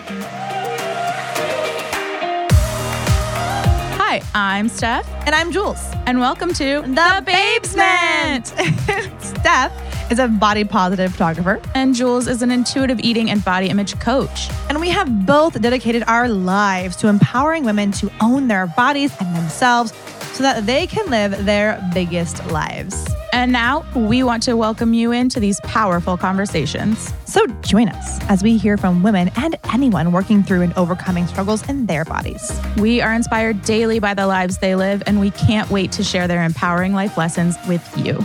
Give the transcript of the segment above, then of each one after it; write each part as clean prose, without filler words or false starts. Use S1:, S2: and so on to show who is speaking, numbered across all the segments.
S1: Hi, I'm Steph.
S2: And I'm Jules.
S1: And welcome to
S2: The Babesment. Steph is a body positive photographer.
S1: And Jules is an intuitive eating and body image coach.
S2: And we have both dedicated our lives to empowering women to own their bodies and themselves so that they can live their biggest lives.
S1: And now we want to welcome you into these powerful conversations.
S2: So join us as we hear from women and anyone working through and overcoming struggles in their bodies.
S1: We are inspired daily by the lives they live, and we can't wait to share their empowering life lessons with you.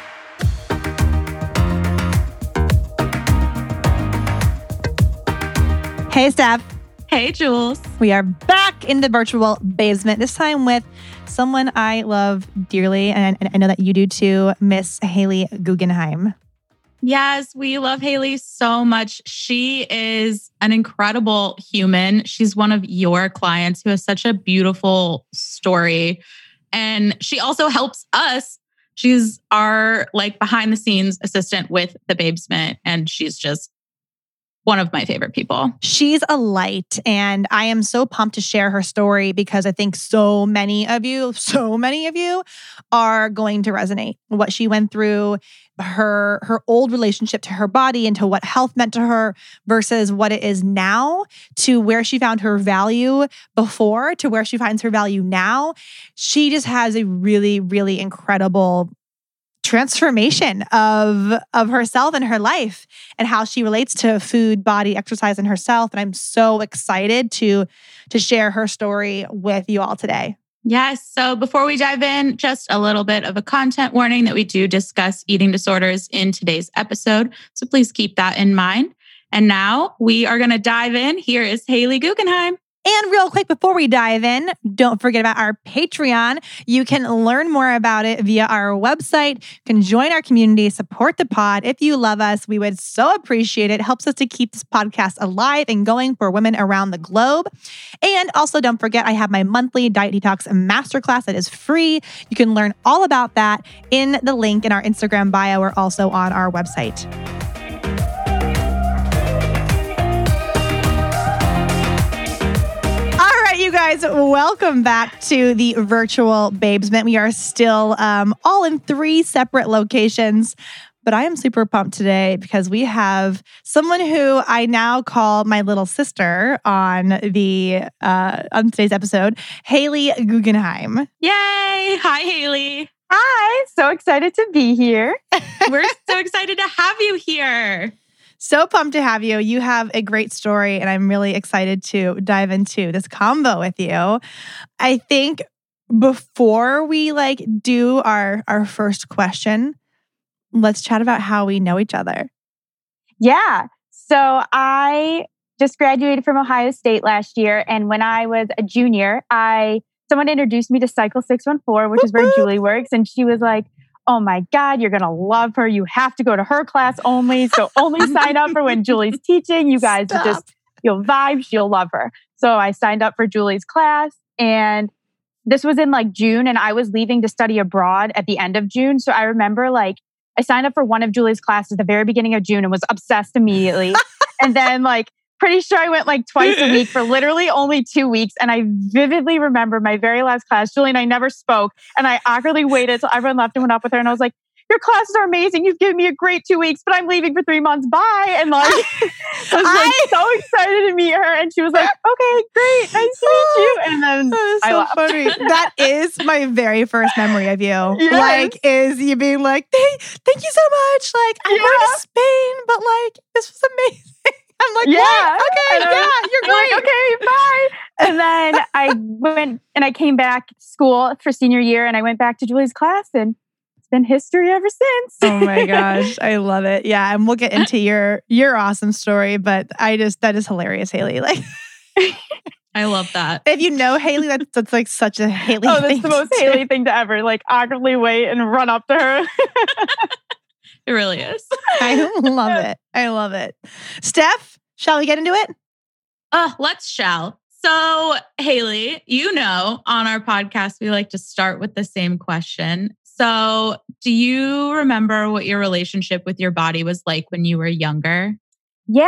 S2: Hey, Steph.
S1: Hey, Jules.
S2: We are back in the virtual basement, this time with someone I love dearly, and I know that you do too, Miss Haley Guggenheim.
S1: Yes, we love Haley so much. She is an incredible human. She's one of your clients who has such a beautiful story. And she also helps us. She's our behind the scenes assistant with the Babesment. And she's just one of my favorite people.
S2: She's a light, and I am so pumped to share her story because I think so many of you are going to resonate. What she went through, her old relationship to her body and to what health meant to her versus what it is now, to where she found her value before to where she finds her value now. She just has a really, really incredible transformation of herself and her life and how she relates to food, body, exercise, and herself. And I'm so excited to share her story with you all today.
S1: Yes. So before we dive in, just a little bit of a content warning that we do discuss eating disorders in today's episode. So please keep that in mind. And now we are going to dive in. Here is Haley Guggenheim.
S2: And real quick, before we dive in, don't forget about our Patreon. You can learn more about it via our website. You can join our community, support the pod. If you love us, we would so appreciate it. It helps us to keep this podcast alive and going for women around the globe. And also, don't forget, I have my monthly Diet Detox Masterclass that is free. You can learn all about that in the link in our Instagram bio or also on our website. You guys, welcome back to the virtual Babesment. We are still all in 3 separate locations, but I am super pumped today because we have someone who I now call my little sister on today's episode, Haley Guggenheim.
S1: Yay! Hi, Haley.
S3: Hi, so excited to be here.
S1: We're so excited to have you here.
S2: So pumped to have you. You have a great story, and I'm really excited to dive into this combo with you. I think before we do our first question, let's chat about how we know each other.
S3: Yeah. So I just graduated from Ohio State last year, and when I was a junior, someone introduced me to Cycle 614, which is where Julie works, and she was like, "Oh my God, you're going to love her. You have to go to her class only. So only sign up for when Julie's teaching. You guys you'll vibe. You'll love her." So I signed up for Julie's class, and this was in June, and I was leaving to study abroad at the end of June. So I remember I signed up for one of Julie's classes at the very beginning of June and was obsessed immediately. And then pretty sure I went twice a week for literally only 2 weeks. And I vividly remember my very last class. Julie and I never spoke. And I awkwardly waited till everyone left and went up with her. And I was like, "Your classes are amazing. You've given me a great 2 weeks, but I'm leaving for 3 months. Bye." And I was so excited to meet her. And she was like, "Okay, great. Nice to meet you." And then
S2: I left. Funny. That is my very first memory of you.
S3: Yes.
S2: Is you being like, thank you so much. I'm going to Spain, but this was amazing. I'm like,
S3: yeah,
S2: what? Okay, yeah, you're great.
S3: Okay, bye. And then I went and I came back to school for senior year, and I went back to Julie's class, and it's been history ever since.
S2: Oh my gosh, I love it. Yeah, and we'll get into your awesome story, but that is hilarious, Haley.
S1: I love that.
S2: If you know Haley, that's such a Haley
S3: thing. Oh,
S2: that's
S3: the most Haley thing to ever. Awkwardly wait and run up to her.
S1: It really is.
S2: I love it. I love it. Steph, shall we get into it?
S1: Let's shall. So, Haley, on our podcast, we like to start with the same question. So, do you remember what your relationship with your body was like when you were younger?
S3: Yeah.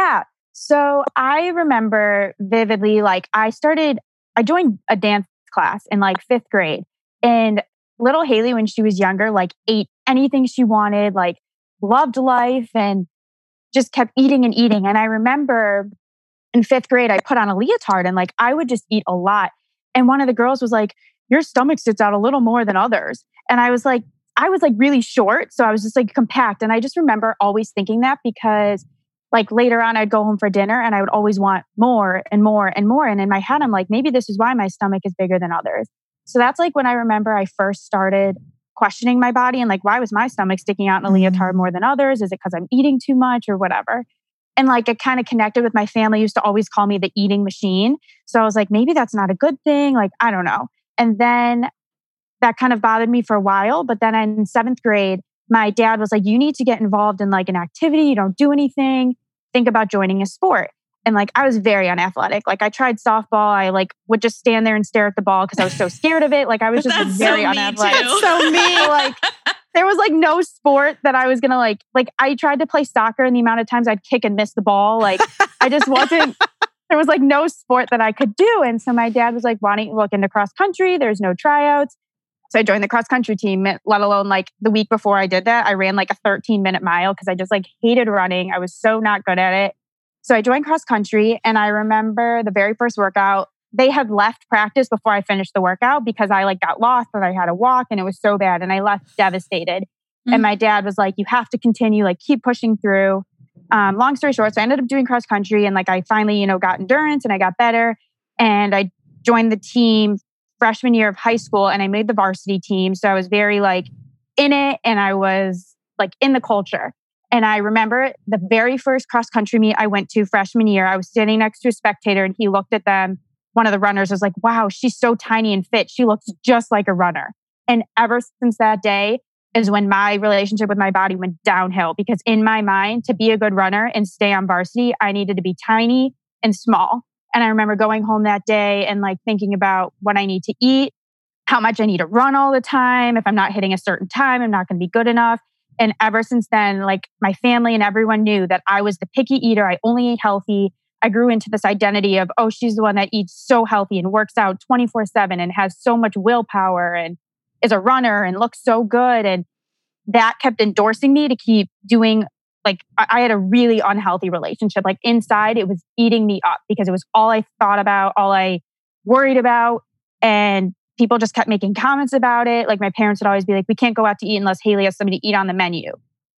S3: So I remember vividly, like I joined a dance class in like 5th grade, and little Haley, when she was younger, like ate anything she wanted, like loved life and just kept eating and eating. And I remember in 5th grade, I put on a leotard and like I would just eat a lot. And one of the girls was like, your stomach sits out a little more than others. And I was like really short. So I was just like compact. And I just remember always thinking that because like later on, I'd go home for dinner and I would always want more and more and more. And in my head, I'm like, maybe this is why my stomach is bigger than others. So that's like when I remember I first started questioning my body and like, why was my stomach sticking out in a leotard more than others? Is it because I'm eating too much or whatever? And like it kind of connected with my family used to always call me the eating machine. So I was like, maybe that's not a good thing. Like, I don't know. And then that kind of bothered me for a while. But then in 7th grade, my dad was like, you need to get involved in like an activity. You don't do anything. Think about joining a sport. And like, I was very unathletic. Like I tried softball. I like would just stand there and stare at the ball because I was so scared of it. Like I was just very unathletic. So me, like there was like no sport that I was going to like I tried to play soccer and the amount of times I'd kick and miss the ball. Like I just wasn't, there was like no sport that I could do. And so my dad was like, why don't you look into cross country? There's no tryouts. So I joined the cross country team, let alone like the week before I did that, I ran like a 13-minute mile because I just like hated running. I was so not good at it. So I joined cross country and I remember the very first workout, they had left practice before I finished the workout because I like got lost and I had to walk and it was so bad and I left devastated. And my dad was like, you have to continue, like keep pushing through. Long story short, so I ended up doing cross country and like I finally, got endurance and I got better and I joined the team freshman year of high school and I made the varsity team. So I was very like in it and I was like in the culture. And I remember the very first cross country meet I went to freshman year, I was standing next to a spectator and he looked at them. One of the runners was like, wow, she's so tiny and fit. She looks just like a runner. And ever since that day is when my relationship with my body went downhill because in my mind, to be a good runner and stay on varsity, I needed to be tiny and small. And I remember going home that day and like thinking about what I need to eat, how much I need to run all the time. If I'm not hitting a certain time, I'm not going to be good enough. And ever since then, like my family and everyone knew that I was the picky eater. I only ate healthy. I grew into this identity of, oh, she's the one that eats so healthy and works out 24/7 and has so much willpower and is a runner and looks so good. And that kept endorsing me to keep doing. Like I had a really unhealthy relationship. Like inside, it was eating me up because it was all I thought about, all I worried about. And people just kept making comments about it. Like my parents would always be like, we can't go out to eat unless Haley has something to eat on the menu.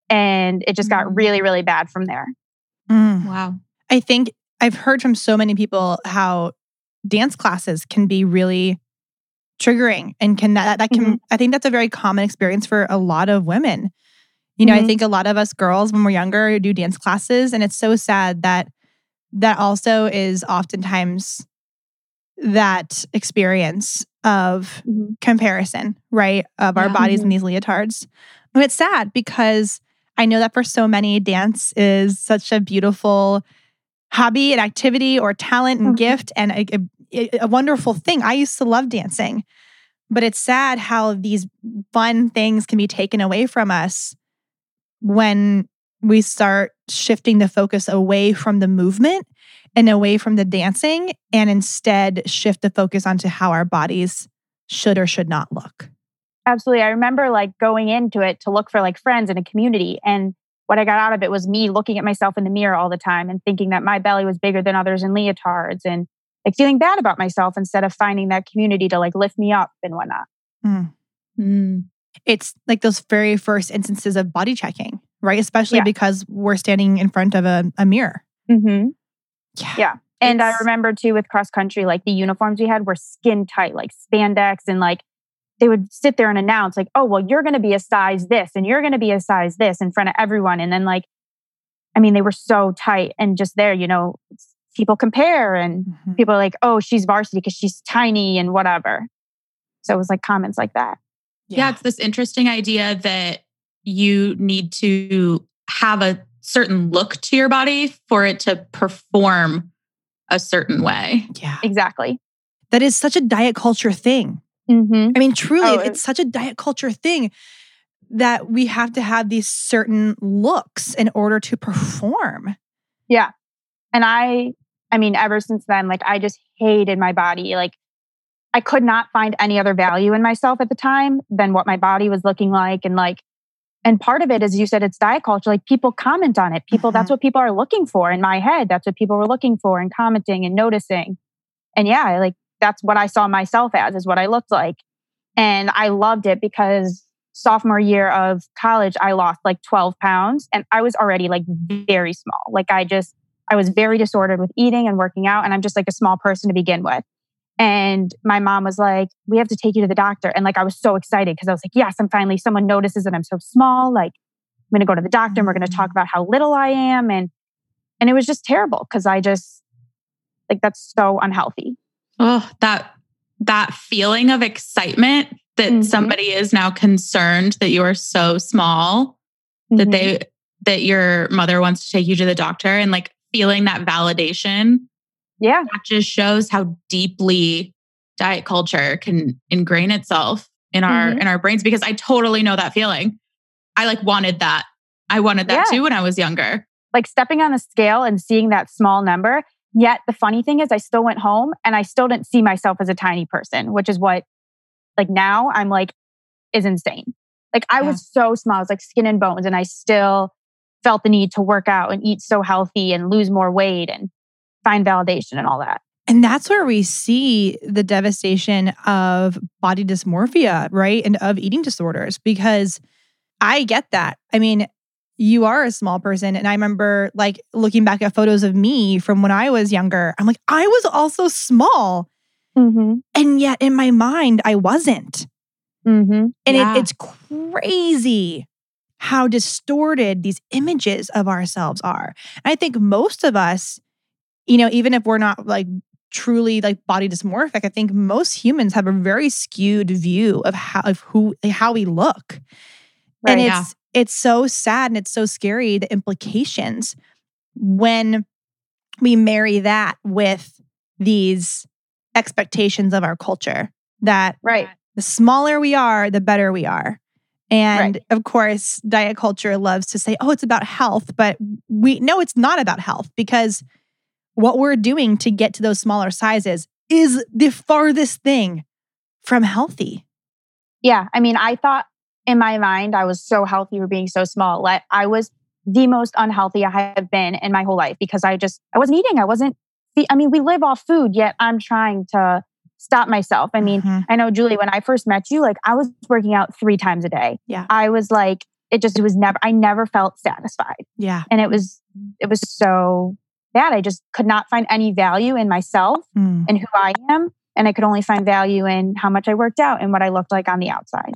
S3: And it just got really, really bad from there.
S1: Wow.
S2: I think I've heard from so many people how dance classes can be really triggering and I think that's a very common experience for a lot of women. I think a lot of us girls when we're younger do dance classes and it's so sad that also is oftentimes that experience of comparison, right? Of our bodies in these leotards. And it's sad because I know that for so many, dance is such a beautiful hobby and activity or talent and gift and a wonderful thing. I used to love dancing, but it's sad how these fun things can be taken away from us when we start shifting the focus away from the movement and away from the dancing and instead shift the focus onto how our bodies should or should not look.
S3: Absolutely. I remember like going into it to look for like friends in a community. And what I got out of it was me looking at myself in the mirror all the time and thinking that my belly was bigger than others in leotards and like feeling bad about myself instead of finding that community to like lift me up and whatnot.
S2: It's like those very first instances of body checking, right? Especially because we're standing in front of a mirror. Yeah. And I remember too with cross country, like the uniforms we had were skin tight, like spandex. And like they would sit there and announce like, oh, well, you're going to be a size this and you're going to be a size this in front of everyone. And then like, I mean, they were so tight and just there, people compare and people are like, oh, she's varsity because she's tiny and whatever. So it was like comments like that.
S1: Yeah, it's this interesting idea that you need to have a certain look to your body for it to perform a certain way.
S2: Yeah,
S3: exactly.
S2: That is such a diet culture thing. I mean, truly, it's such a diet culture thing that we have to have these certain looks in order to perform.
S3: Yeah. And I mean, ever since then, like I just hated my body. Like I could not find any other value in myself at the time than what my body was looking like. And part of it, as you said, it's diet culture. Like people comment on it. That's what people are looking for in my head. That's what people were looking for and commenting and noticing. And yeah, like that's what I saw myself as, is what I looked like. And I loved it because sophomore year of college, I lost like 12 pounds and I was already like very small. Like I was very disordered with eating and working out. And I'm just like a small person to begin with. And my mom was like, we have to take you to the doctor. And like, I was so excited because I was like, yes, I'm finally, someone notices that I'm so small. Like I'm going to go to the doctor and we're going to talk about how little I am. And it was just terrible because I just like, that's so unhealthy.
S1: Oh, that feeling of excitement that somebody is now concerned that you are so small, that your mother wants to take you to the doctor, and like feeling that validation.
S3: Yeah.
S1: That just shows how deeply diet culture can ingrain itself in our brains, because I totally know that feeling. I like wanted that. I wanted that too when I was younger.
S3: Like stepping on the scale and seeing that small number. Yet the funny thing is I still went home and I still didn't see myself as a tiny person, which is what like now I'm like is insane. Like I was so small, I was like skin and bones, and I still felt the need to work out and eat so healthy and lose more weight and find validation and all that.
S2: And that's where we see the devastation of body dysmorphia, right? And of eating disorders, because I get that. I mean, you are a small person. And I remember like looking back at photos of me from when I was younger. I'm like, I was also small. And yet in my mind, I wasn't. And it's crazy how distorted these images of ourselves are. And I think most of us, you know, even if we're not like truly like body dysmorphic, I think most humans have a very skewed view of how we look. Right, and it's so sad and it's so scary, the implications when we marry that with these expectations of our culture that the smaller we are, the better we are. And of course, diet culture loves to say, oh, it's about health, but we know it's not about health, because what we're doing to get to those smaller sizes is the farthest thing from healthy.
S3: Yeah. I mean, I thought in my mind, I was so healthy for being so small. Like I was the most unhealthy I have been in my whole life because I wasn't eating. We live off food, yet I'm trying to stop myself. I mean, I know, Julie, when I first met you, like I was working out 3 times a day.
S2: Yeah.
S3: I was like, I never felt satisfied.
S2: Yeah.
S3: And it was so bad. I just could not find any value in myself and who I am. And I could only find value in how much I worked out and what I looked like on the outside.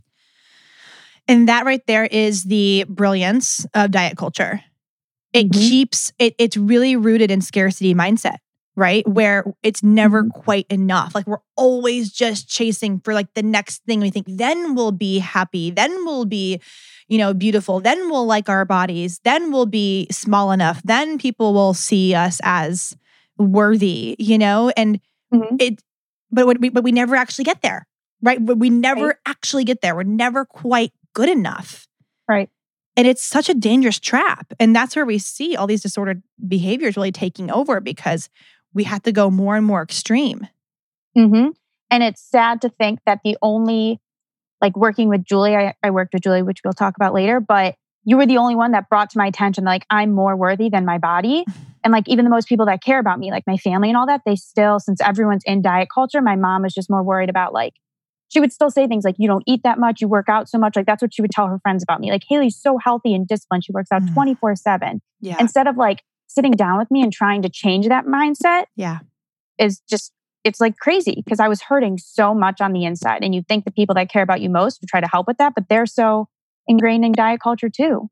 S2: And that right there is the brilliance of diet culture. It keeps, it's really rooted in scarcity mindset, right? Where it's never quite enough. Like we're always just chasing for like the next thing. We think then we'll be happy. Then we'll be, beautiful. Then we'll like our bodies. Then we'll be small enough. Then people will see us as worthy, and but we never actually get there, right? We never actually get there. We're never quite good enough.
S3: Right.
S2: And it's such a dangerous trap. And that's where we see all these disordered behaviors really taking over, because we have to go more and more extreme.
S3: And it's sad to think that the only, like working with Julie, I worked with Julie, which we'll talk about later, but you were the only one that brought to my attention, like I'm more worthy than my body. And like even the most people that care about me, like my family and all that, they still, since everyone's in diet culture, my mom was just more worried about like, she would still say things like, you don't eat that much, you work out so much. Like that's what she would tell her friends about me. Like Haley's so healthy and disciplined. She works out 24/7.
S2: Yeah.
S3: Instead of like sitting down with me and trying to change that mindset.
S2: Yeah.
S3: It's like crazy because I was hurting so much on the inside. And you think the people that care about you most would try to help with that, but they're so ingrained in diet culture too.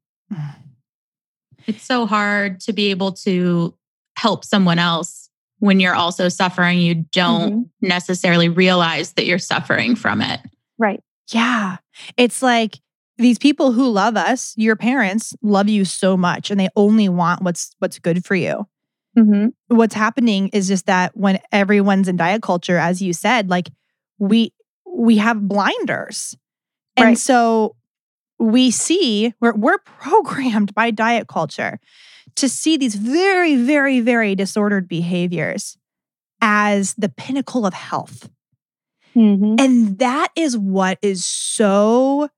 S1: It's so hard to be able to help someone else when you're also suffering. You don't necessarily realize that you're suffering from it.
S3: Right.
S2: Yeah. It's like these people who love us, your parents love you so much and they only want what's good for you. What's happening is just that when everyone's in diet culture, as you said, like we have blinders. And so we see, we're programmed by diet culture to see these very, very, very disordered behaviors as the pinnacle of health.
S3: Mm-hmm.
S2: And that is what is so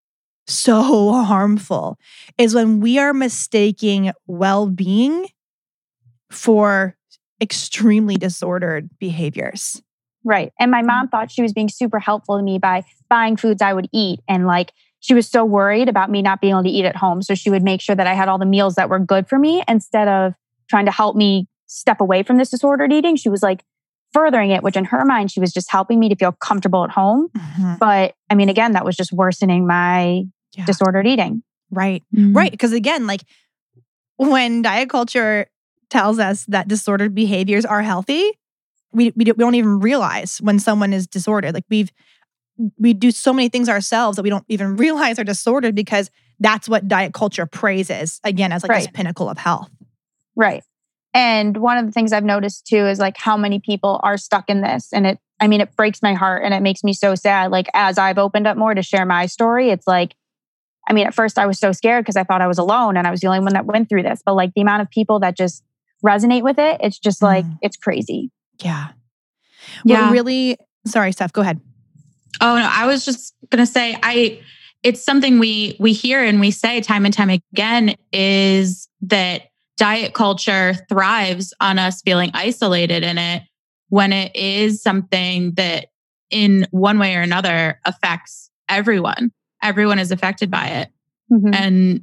S2: harmful, is when we are mistaking well-being for extremely disordered behaviors.
S3: Right. And my mom thought she was being super helpful to me by buying foods I would eat. And like, she was so worried about me not being able to eat at home. So she would make sure that I had all the meals that were good for me instead of trying to help me step away from this disordered eating. She was like furthering it, which in her mind, she was just helping me to feel comfortable at home.
S2: Mm-hmm.
S3: But I mean, again, that was just worsening my disordered eating.
S2: Right.
S1: Mm-hmm.
S2: Right. Because again, like when diet culture tells us that disordered behaviors are healthy, we don't even realize when someone is disordered. Like we do so many things ourselves that we don't even realize are disordered because that's what diet culture praises, again, as like this pinnacle of health.
S3: Right. And one of the things I've noticed too is like how many people are stuck in this. And it breaks my heart and it makes me so sad. Like as I've opened up more to share my story, it's like, I mean, at first I was so scared because I thought I was alone and I was the only one that went through this. But like the amount of people that just resonate with it, it's just like, it's crazy.
S2: Yeah.
S1: Yeah.
S2: Really, sorry, Steph, go ahead.
S1: Oh, no, I was just going to say, it's something we hear and we say time and time again is that diet culture thrives on us feeling isolated in it when it is something that in one way or another affects everyone. Everyone is affected by it.
S3: Mm-hmm.
S1: And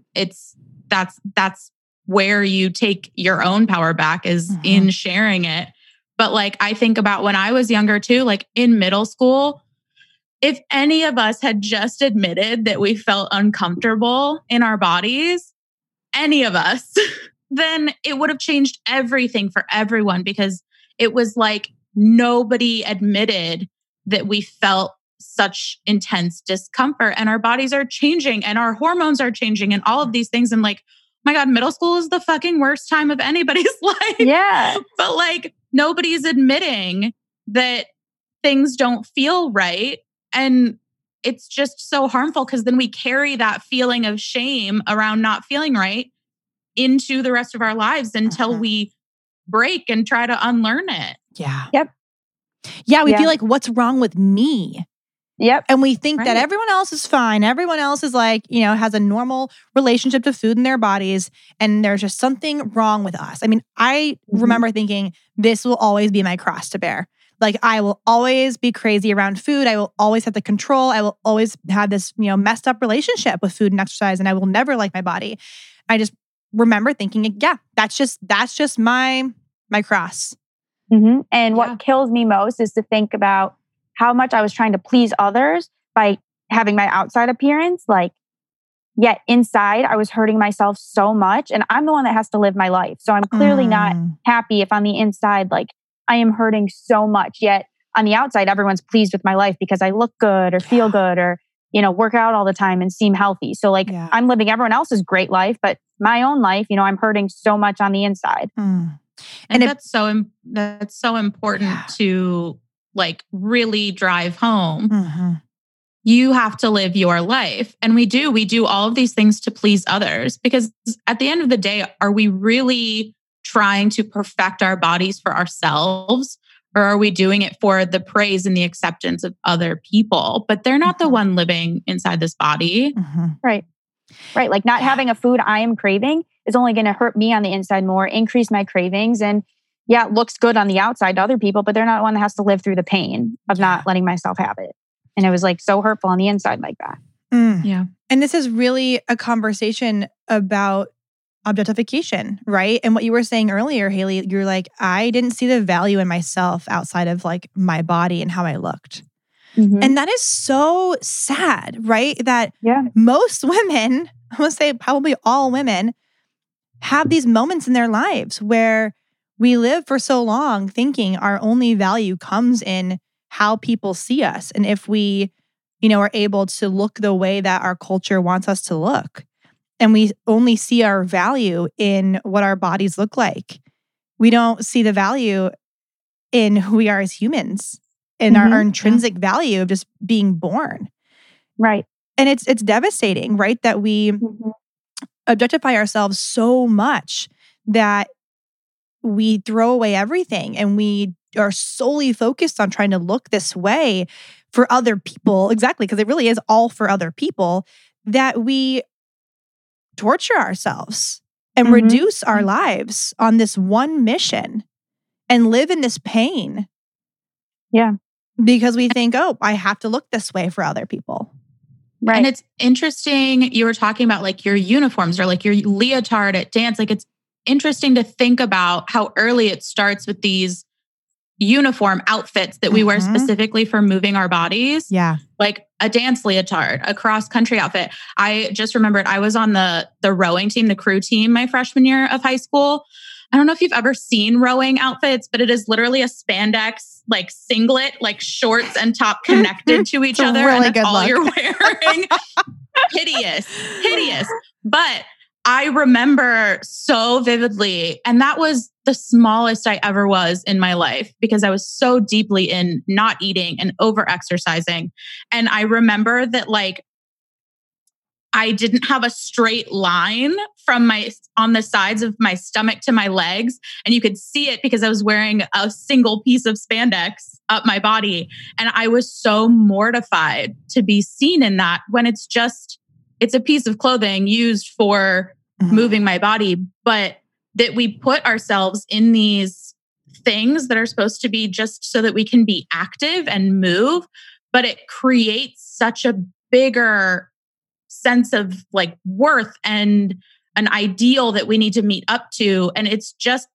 S1: that's where you take your own power back is in sharing it. But like, I think about when I was younger too, like in middle school, if any of us had just admitted that we felt uncomfortable in our bodies, any of us, then it would have changed everything for everyone because it was like nobody admitted that we felt such intense discomfort and our bodies are changing and our hormones are changing and all of these things. And like, oh my God, middle school is the fucking worst time of anybody's life.
S3: Yeah.
S1: But like nobody's admitting that things don't feel right. And it's just so harmful because then we carry that feeling of shame around not feeling right into the rest of our lives until we break and try to unlearn it.
S2: Yeah.
S3: Yep.
S2: Yeah, we feel like, what's wrong with me?
S3: Yep.
S2: And we think that everyone else is fine. Everyone else is like, has a normal relationship to food in their bodies. And there's just something wrong with us. I mean, I remember thinking this will always be my cross to bear. Like I will always be crazy around food. I will always have the control. I will always have this, messed up relationship with food and exercise. And I will never like my body. I just remember thinking, yeah, that's just my cross.
S3: Mm-hmm. And what kills me most is to think about how much I was trying to please others by having my outside appearance. Like, yet inside I was hurting myself so much. And I'm the one that has to live my life. So I'm clearly not happy if on the inside, like I am hurting so much. Yet on the outside, everyone's pleased with my life because I look good or feel good or, work out all the time and seem healthy. So like I'm living everyone else's great life, but my own life, I'm hurting so much on the inside.
S1: And that's so important to like really drive home. You have to live your life. And we do all of these things to please others because at the end of the day, are we really trying to perfect our bodies for ourselves? Or are we doing it for the praise and the acceptance of other people? But they're not the one living inside this body.
S3: Right. Like not having a food I am craving is only going to hurt me on the inside more, increase my cravings. And it looks good on the outside to other people, but they're not the one that has to live through the pain of not letting myself have it. And it was like so hurtful on the inside like that.
S2: Yeah. And this is really a conversation about objectification, right? And what you were saying earlier, Haley, you're like, I didn't see the value in myself outside of like my body and how I looked. And that is so sad, right? That most women, I would say probably all women, have these moments in their lives where we live for so long thinking our only value comes in how people see us. And if we, are able to look the way that our culture wants us to look, and we only see our value in what our bodies look like, we don't see the value in who we are as humans and our intrinsic value of just being born.
S3: Right.
S2: And it's devastating, right? That we objectify ourselves so much that we throw away everything and we are solely focused on trying to look this way for other people. Exactly, because it really is all for other people, that we torture ourselves and reduce our lives on this one mission and live in this pain.
S3: Yeah.
S2: Because we think, oh, I have to look this way for other people.
S3: Right.
S1: And it's interesting. You were talking about like your uniforms or like your leotard at dance. Like it's interesting to think about how early it starts with these uniform outfits that we wear specifically for moving our bodies.
S2: Yeah.
S1: Like a dance leotard, a cross country outfit. I just remembered I was on the rowing team, the crew team, my freshman year of high school. I don't know if you've ever seen rowing outfits, but it is literally a spandex like singlet, like shorts and top connected to each other.
S2: Really
S1: and that's
S2: good
S1: all
S2: look.
S1: you're wearing. Hideous. But I remember so vividly, and that was the smallest I ever was in my life because I was so deeply in not eating and over exercising. And I remember that like I didn't have a straight line from on the sides of my stomach to my legs. And you could see it because I was wearing a single piece of spandex up my body. And I was so mortified to be seen in that when it's a piece of clothing used for moving my body, but that we put ourselves in these things that are supposed to be just so that we can be active and move, but it creates such a bigger sense of like worth and an ideal that we need to meet up to. And it's just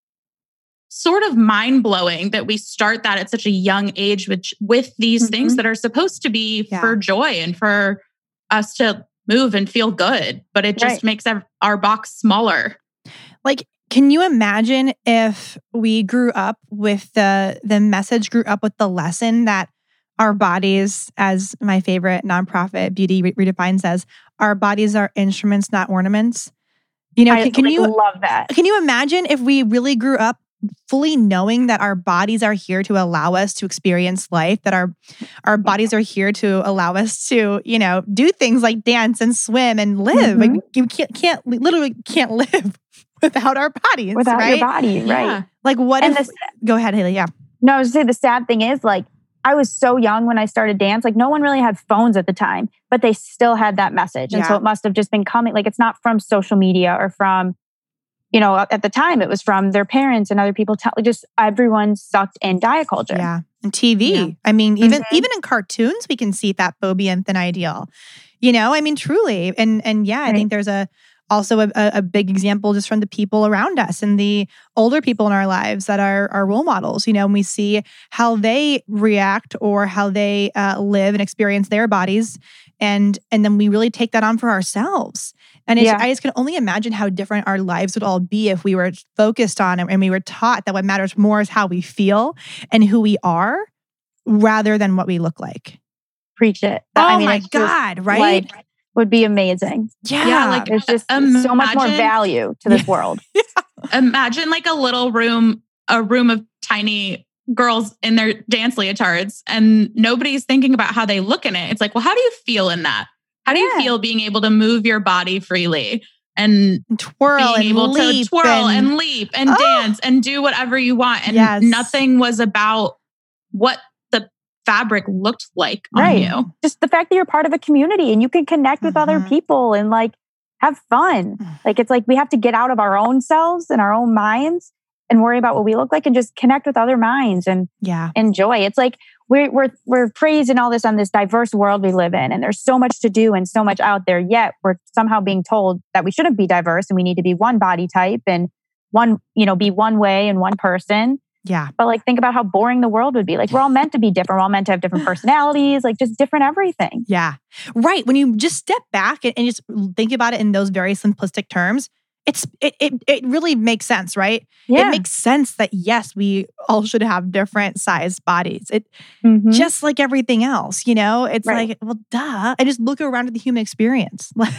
S1: sort of mind-blowing that we start that at such a young age with these things that are supposed to be for joy and for us to move and feel good, but it just makes our box smaller.
S2: Like, can you imagine if we grew up with the message, grew up with the lesson that our bodies, as my favorite nonprofit Beauty Redefined says, our bodies are instruments, not ornaments. You know, can you
S3: love that?
S2: Can you imagine if we really grew up fully knowing that our bodies are here to allow us to experience life, that our bodies are here to allow us to, you know, do things like dance and swim and live. Like you literally can't live without our bodies.
S3: Without
S2: right?
S3: your body, right?
S2: Yeah. Like what if... Go ahead, Haley. Yeah.
S3: No, I was going to say the sad thing is like, I was so young when I started dance. Like no one really had phones at the time, but they still had that message. And so it must have just been coming. Like it's not from social media or from, you know, at the time it was from their parents and other people. Just everyone sucked in diet culture.
S2: Yeah. And TV. Yeah. I mean, even in cartoons, we can see that phobia and thin ideal. You know, I mean, truly. And yeah, I think there's also a big example just from the people around us and the older people in our lives that are role models, you know, and we see how they react or how they live and experience their bodies. And then we really take that on for ourselves. And I just can only imagine how different our lives would all be if we were focused on it and we were taught that what matters more is how we feel and who we are rather than what we look like.
S3: Preach it.
S2: Oh my God, right?
S3: Like, would be amazing.
S2: Yeah.
S3: Like there's just so much more value to this world.
S1: Imagine like a room of tiny girls in their dance leotards and nobody's thinking about how they look in it. It's like, well, how do you feel in that? How do you feel being able to move your body freely and
S2: twirl
S1: being able to twirl and leap and dance and do whatever you want? And nothing was about what the fabric looked like on you.
S3: Just the fact that you're part of a community and you can connect with other people and like have fun. Like it's like we have to get out of our own selves and our own minds and worry about what we look like and just connect with other minds and enjoy. It's like we're praising all this on this diverse world we live in, and there's so much to do and so much out there. Yet we're somehow being told that we shouldn't be diverse and we need to be one body type and be one way and one person.
S2: Yeah.
S3: But like, think about how boring the world would be. Like, we're all meant to be different. We're all meant to have different personalities, like just different everything.
S2: Yeah. Right. When you just step back and just think about it in those very simplistic terms, it really makes sense, right?
S3: Yeah.
S2: It makes sense that yes, we all should have different sized bodies. Just like everything else, you know? It's like, well, duh. I just look around at the human experience. Like,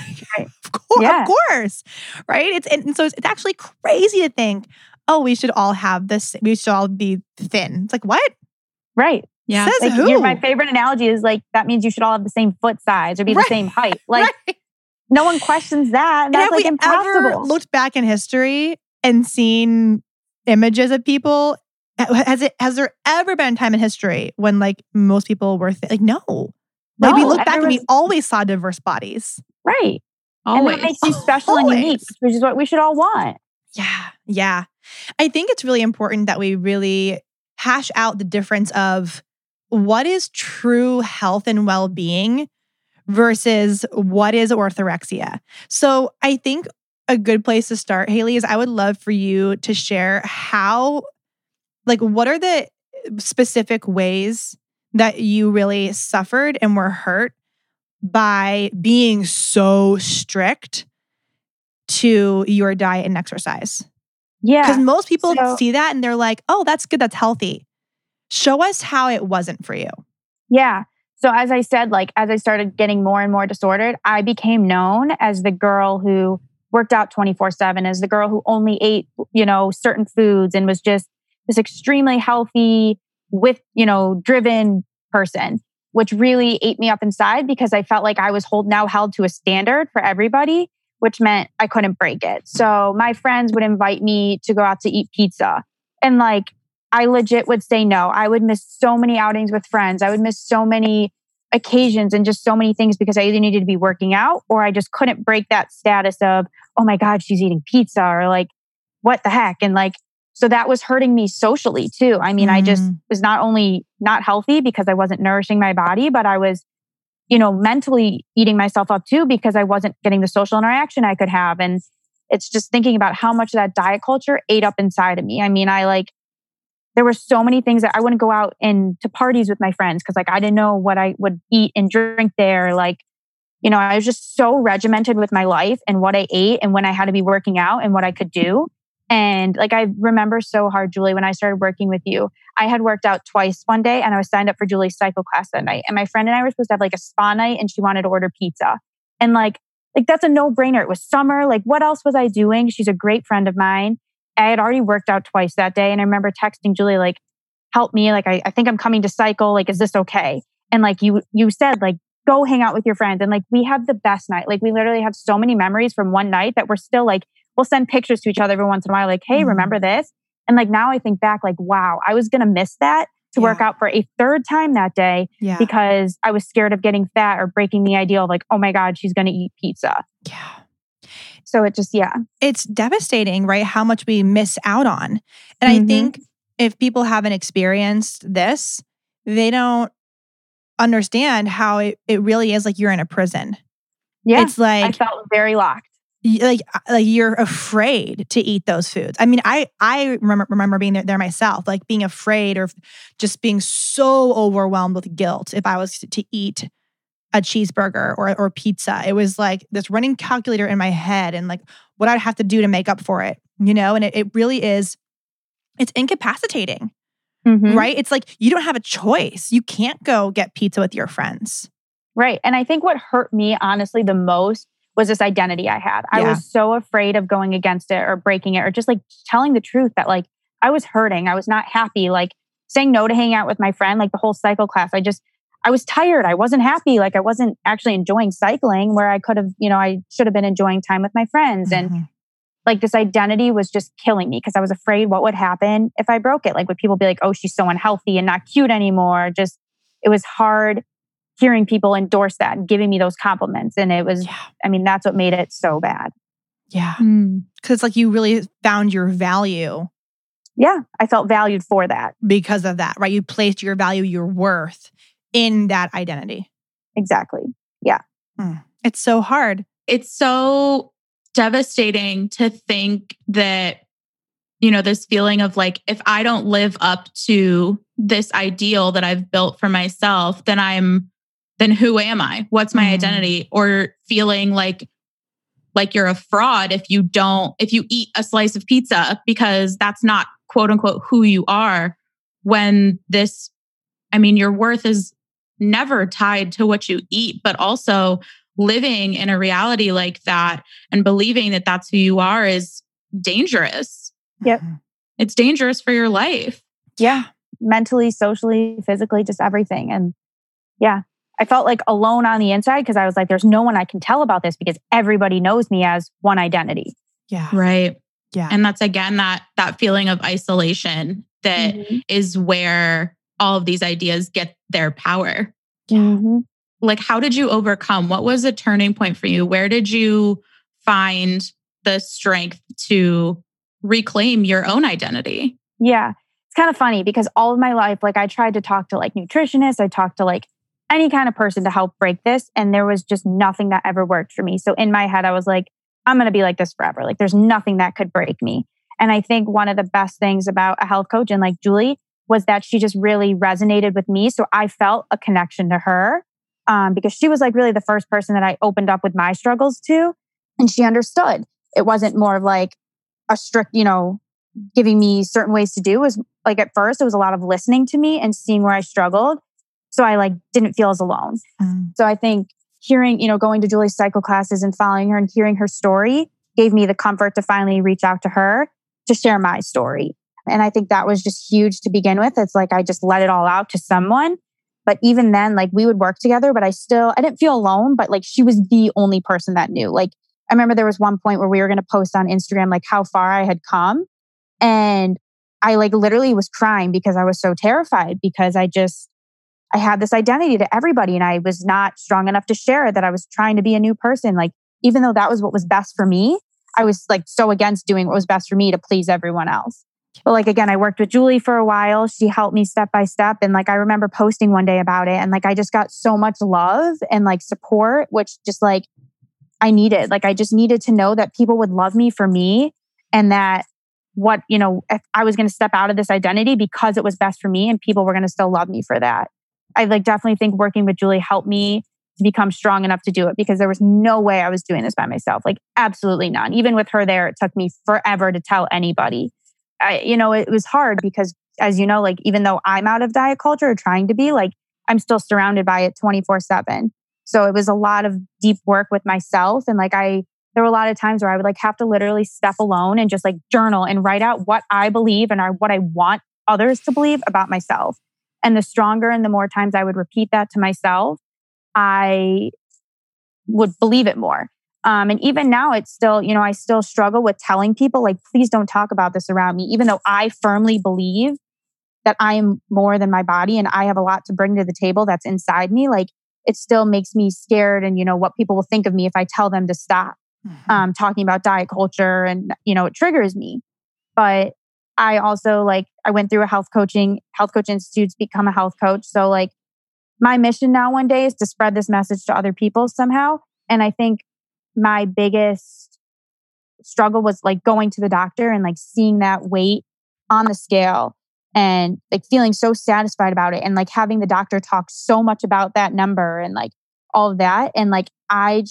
S2: of course. Right? And so it's actually crazy to think, oh, we should all have this. We should all be thin. It's like, what?
S3: Right.
S2: Yeah. Says
S3: like,
S2: who?
S3: My favorite analogy is like, that means you should all have the same foot size or be the same height. Like, no one questions that. And that's like impossible.
S2: Ever looked back in history and seen images of people, has there ever been a time in history when like most people were like, no. Like we look back and we always saw diverse bodies.
S3: Right.
S1: Always.
S3: And that makes you special and unique, which is what we should all want.
S2: Yeah. Yeah. I think it's really important that we really hash out the difference of what is true health and well-being versus what is orthorexia. So I think a good place to start, Haley, is I would love for you to share how, like, what are the specific ways that you really suffered and were hurt by being so strict to your diet and exercise?
S3: Yeah.
S2: Because most people see that and they're like, oh, that's good. That's healthy. Show us how it wasn't for you.
S3: Yeah. So as I said, like, as I started getting more and more disordered, I became known as the girl who worked out 24/7, as the girl who only ate, certain foods and was just this extremely healthy, with, driven person, which really ate me up inside because I felt like I was now held to a standard for everybody, which meant I couldn't break it. So my friends would invite me to go out to eat pizza. And like, I legit would say no. I would miss so many outings with friends. I would miss so many occasions and just so many things because I either needed to be working out or I just couldn't break that status of, oh my God, she's eating pizza, or like, what the heck? And like, so that was hurting me socially too. I mean, I just was not only not healthy because I wasn't nourishing my body, but I was, mentally eating myself up too because I wasn't getting the social interaction I could have. And it's just thinking about how much that diet culture ate up inside of me. I mean, there were so many things that I wouldn't go out to parties with my friends because like I didn't know what I would eat and drink there. Like, I was just so regimented with my life and what I ate and when I had to be working out and what I could do. And like, I remember so hard, Julie, when I started working with you, I had worked out twice one day and I was signed up for Julie's cycle class that night. And my friend and I were supposed to have like a spa night and she wanted to order pizza. And like that's a no-brainer. It was summer. Like, what else was I doing? She's a great friend of mine. I had already worked out twice that day. And I remember texting Julie, like, help me. Like, I think I'm coming to cycle. Like, is this okay? And like, you said, like, go hang out with your friends. And like, we had the best night. Like, we literally have so many memories from one night that we're still like, we'll send pictures to each other every once in a while. Like, hey, remember this? And like, now I think back, like, wow, I was going to miss that to work out for a third time that day because I was scared of getting fat or breaking the ideal of like, oh my God, she's going to eat pizza.
S2: Yeah.
S3: So it just,
S2: it's devastating, right? How much we miss out on. And I think if people haven't experienced this, they don't understand how it really is like you're in a prison.
S3: Yeah.
S2: It's like,
S3: I felt very locked.
S2: Like you're afraid to eat those foods. I mean, I remember being there myself, like being afraid or just being so overwhelmed with guilt if I was to eat a cheeseburger or pizza. It was like this running calculator in my head and like what I'd have to do to make up for it, and it really is, it's incapacitating, right? It's like you don't have a choice. You can't go get pizza with your friends.
S3: Right. And I think what hurt me, honestly, the most was this identity I had. I was so afraid of going against it or breaking it or just like telling the truth that like I was hurting. I was not happy. Like saying no to hang out with my friend, like the whole cycle class. I was tired. I wasn't happy. Like I wasn't actually enjoying cycling where I could have, I should have been enjoying time with my friends. And like this identity was just killing me because I was afraid what would happen if I broke it. Like would people be like, oh, she's so unhealthy and not cute anymore. Just, it was hard hearing people endorse that and giving me those compliments. And it was, I mean, that's what made it so bad.
S2: Yeah. Because like you really found your value.
S3: Yeah. I felt valued for that.
S2: Because of that, right? You placed your value, your worth in that identity.
S3: Exactly. Yeah.
S2: It's so hard.
S1: It's so devastating to think that, this feeling of like, if I don't live up to this ideal that I've built for myself, then who am I? What's my identity? Or feeling like you're a fraud if you eat a slice of pizza because that's not quote unquote who you are, when your worth is never tied to what you eat, but also living in a reality like that and believing that that's who you are is dangerous.
S3: Yep.
S1: It's dangerous for your life.
S3: Yeah. Mentally, socially, physically, just everything. And I felt like alone on the inside because I was like, there's no one I can tell about this because everybody knows me as one identity.
S2: Yeah.
S1: Right.
S2: Yeah.
S1: And that's again, that feeling of isolation that is where all of these ideas get their power.
S3: Mm-hmm.
S1: Like, how did you overcome? What was a turning point for you? Where did you find the strength to reclaim your own identity?
S3: Yeah. It's kind of funny because all of my life, like I tried to talk to like nutritionists, I talked to like any kind of person to help break this. And there was just nothing that ever worked for me. So in my head, I was like, I'm going to be like this forever. Like there's nothing that could break me. And I think one of the best things about a health coach and like Julie was that she just really resonated with me. So I felt a connection to her because she was like really the first person that I opened up with my struggles to. And she understood. It wasn't more of like a strict, giving me certain ways to do. It was like at first it was a lot of listening to me and seeing where I struggled. So I like didn't feel as alone. So I think hearing, going to Julie's cycle classes and following her and hearing her story gave me the comfort to finally reach out to her to share my story. And I think that was just huge to begin with. It's like I just let it all out to someone. But even then, like we would work together, but I didn't feel alone, but like she was the only person that knew. Like I remember there was one point where we were going to post on Instagram, like how far I had come. And I like literally was crying because I was so terrified because I had this identity to everybody and I was not strong enough to share that I was trying to be a new person. Like, even though that was what was best for me, I was like so against doing what was best for me to please everyone else. But like, again, I worked with Julie for a while. She helped me step by step. And like, I remember posting one day about it and like, I just got so much love and like support, which just like I needed. Like, I just needed to know that people would love me for me and that if I was going to step out of this identity because it was best for me and people were going to still love me for that. I like definitely think working with Julie helped me to become strong enough to do it because there was no way I was doing this by myself. Like absolutely none. Even with her there, it took me forever to tell anybody. It was hard because as you know, like even though I'm out of diet culture or trying to be, like I'm still surrounded by it 24/7. So it was a lot of deep work with myself. And like there were a lot of times where I would like have to literally step alone and just like journal and write out what I believe and what I want others to believe about myself. And the stronger and the more times I would repeat that to myself, I would believe it more. And even now it's still, I still struggle with telling people like, please don't talk about this around me, even though I firmly believe that I am more than my body and I have a lot to bring to the table that's inside me. Like it still makes me scared and, what people will think of me if I tell them to stop talking about diet culture and, it triggers me. But I also I went through a health coach institute to become a health coach. So like my mission now one day is to spread this message to other people somehow. And I think my biggest struggle was like going to the doctor and like seeing that weight on the scale and like feeling so satisfied about it and like having the doctor talk so much about that number and like all of that. And like, I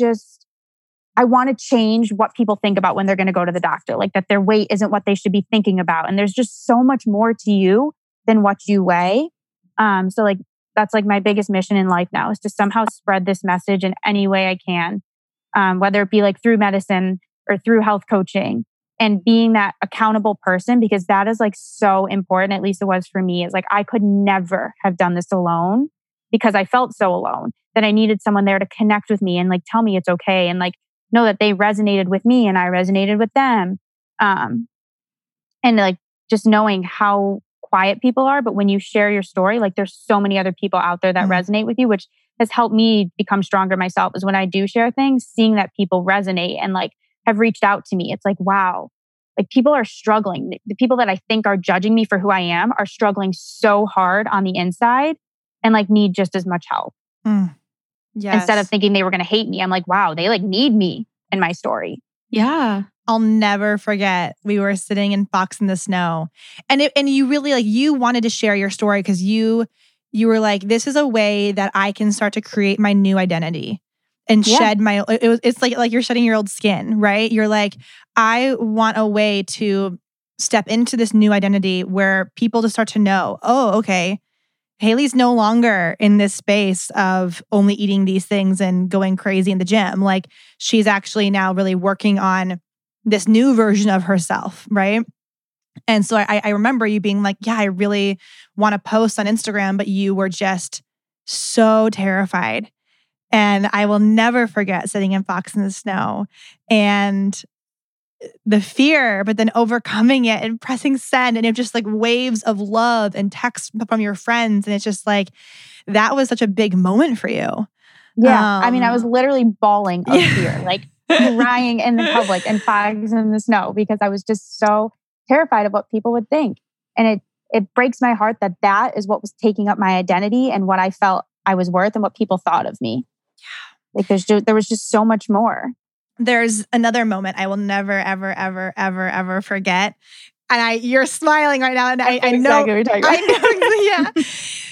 S3: want to change what people think about when they're going to go to the doctor, like that their weight isn't what they should be thinking about. And there's just so much more to you than what you weigh. So like, that's like my biggest mission in life now is to somehow spread this message in any way I can, whether it be like through medicine or through health coaching and being that accountable person, because that is like so important. At least it was for me. It's like, I could never have done this alone because I felt so alone that I needed someone there to connect with me and like, tell me it's okay. And like, know that they resonated with me and I resonated with them. And like, just knowing how quiet people are, but when you share your story, like there's so many other people out there that resonate with you, which has helped me become stronger myself is when I do share things, seeing that people resonate and like have reached out to me. It's like, wow, like people are struggling. The people that I think are judging me for who I am are struggling so hard on the inside and like need just as much help.
S2: Yes.
S3: Instead of thinking they were going to hate me, I'm like, wow, they like need me in my story.
S1: Yeah.
S2: I'll never forget. We were sitting in Fox in the Snow and you really like, you wanted to share your story because you were like, this is a way that I can start to create my new identity and shed it's like you're shedding your old skin, right? You're like, I want a way to step into this new identity where people just start to know, oh, okay, Haley's no longer in this space of only eating these things and going crazy in the gym. Like she's actually now really working on this new version of herself, right? And so I remember you being like, yeah, I really want to post on Instagram, but you were just so terrified. And I will never forget sitting in Fox in the Snow and the fear, but then overcoming it and pressing send, and it just like waves of love and texts from your friends. And it's just like, that was such a big moment for you.
S3: Yeah. I mean, I was literally bawling of fear, like crying in the public and fogs in the snow because I was just so terrified of what people would think. And it breaks my heart that that is what was taking up my identity and what I felt I was worth and what people thought of me. Yeah. Like there was just so much more.
S2: There's another moment I will never, ever, ever, ever, ever forget. And you're smiling right now. And I know.
S3: Exactly what you're talking about.
S2: I know. Yeah.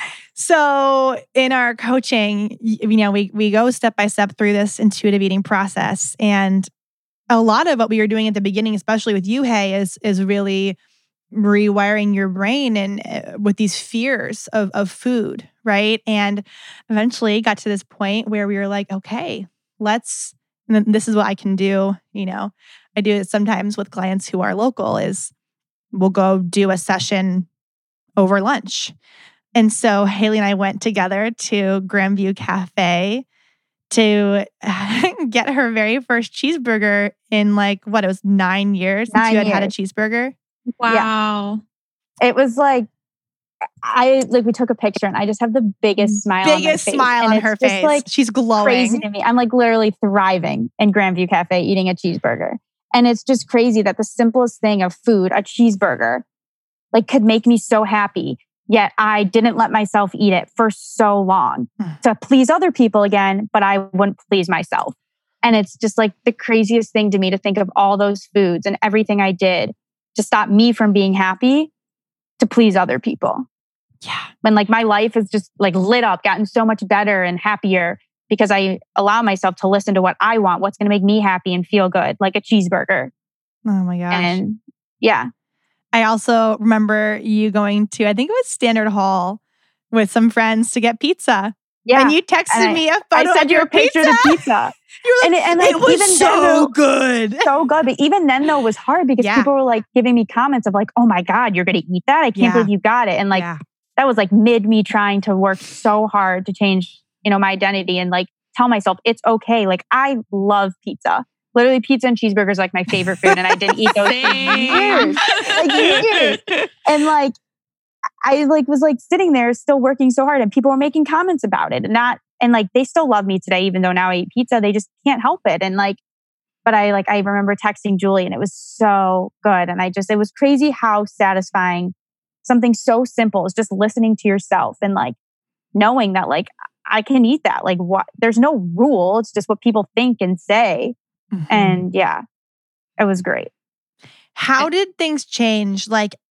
S2: So in our coaching, we go step by step through this intuitive eating process. And a lot of what we were doing at the beginning, especially with you, Hey, is really rewiring your brain and with these fears of food, right? And eventually got to this point where we were like, okay, and this is what I can do. I do it sometimes with clients who are local is we'll go do a session over lunch. And so Haley and I went together to Grandview Cafe to get her very first cheeseburger in it was 9 years since you had a cheeseburger.
S1: Wow.
S3: Yeah. It was like, we took a picture and I just have the biggest smile on my face.
S2: Smile on her face. Like she's glowing.
S3: Crazy to me. I'm like literally thriving in Grandview Cafe eating a cheeseburger. And it's just crazy that the simplest thing of food, a cheeseburger, could make me so happy. Yet I didn't let myself eat it for so long to please other people again, but I wouldn't please myself. And it's just like the craziest thing to me to think of all those foods and everything I did to stop me from being happy to please other people.
S2: Yeah.
S3: When my life is just lit up, gotten so much better and happier because I allow myself to listen to what I want, what's going to make me happy and feel good, like a cheeseburger.
S2: Oh my gosh.
S3: And yeah.
S2: I also remember you going to, I think it was Standard Hall with some friends to get pizza.
S3: Yeah.
S2: And you texted me a photo
S3: I sent
S2: of
S3: you
S2: your
S3: a picture of the pizza.
S2: You were like, and it was even so good.
S3: So good. But even then though, it was hard because people were giving me comments of oh my God, you're going to eat that? I can't believe you got it. And that was mid me trying to work so hard to change, my identity and tell myself it's okay. I love pizza. Literally pizza and cheeseburgers my favorite food. And I didn't eat those for years. Years. And I was sitting there still working so hard and people were making comments about it and they still love me today, even though now I eat pizza, they just can't help it. And but I remember texting Julie and it was so good. And it was crazy how satisfying something so simple is just listening to yourself and knowing that I can eat that. What? There's no rule. It's just what people think and say. Mm-hmm. And yeah, it was great.
S2: How did things change?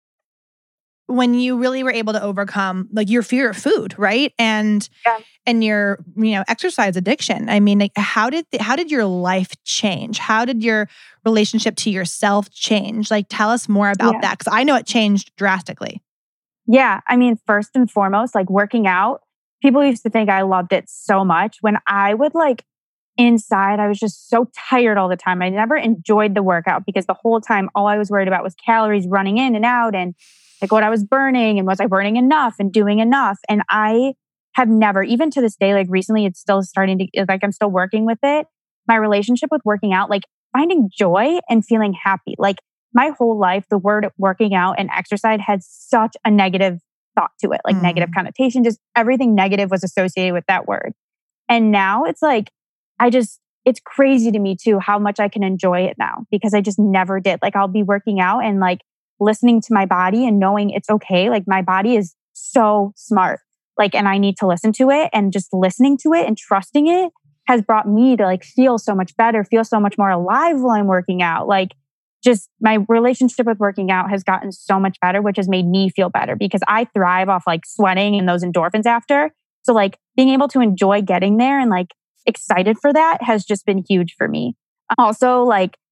S2: When you really were able to overcome your fear of food, right? And your, exercise addiction. I mean, how did your life change? How did your relationship to yourself change? Tell us more about that. Cause I know it changed drastically.
S3: Yeah. I mean, first and foremost, working out, people used to think I loved it so much when I would inside, I was just so tired all the time. I never enjoyed the workout because the whole time, all I was worried about was calories running in and out and what I was burning and was I burning enough and doing enough. And I have never, even to this day, recently, it's still starting to, I'm still working with it. My relationship with working out, finding joy and feeling happy. My whole life, the word working out and exercise had such a negative thought to it, negative connotation, just everything negative was associated with that word. And now it's it's crazy to me too, how much I can enjoy it now because I just never did. I'll be working out and listening to my body and knowing it's okay. My body is so smart. And I need to listen to it and just listening to it and trusting it has brought me to feel so much better, feel so much more alive while I'm working out. Just my relationship with working out has gotten so much better, which has made me feel better because I thrive off sweating and those endorphins after. So being able to enjoy getting there and excited for that has just been huge for me. Also,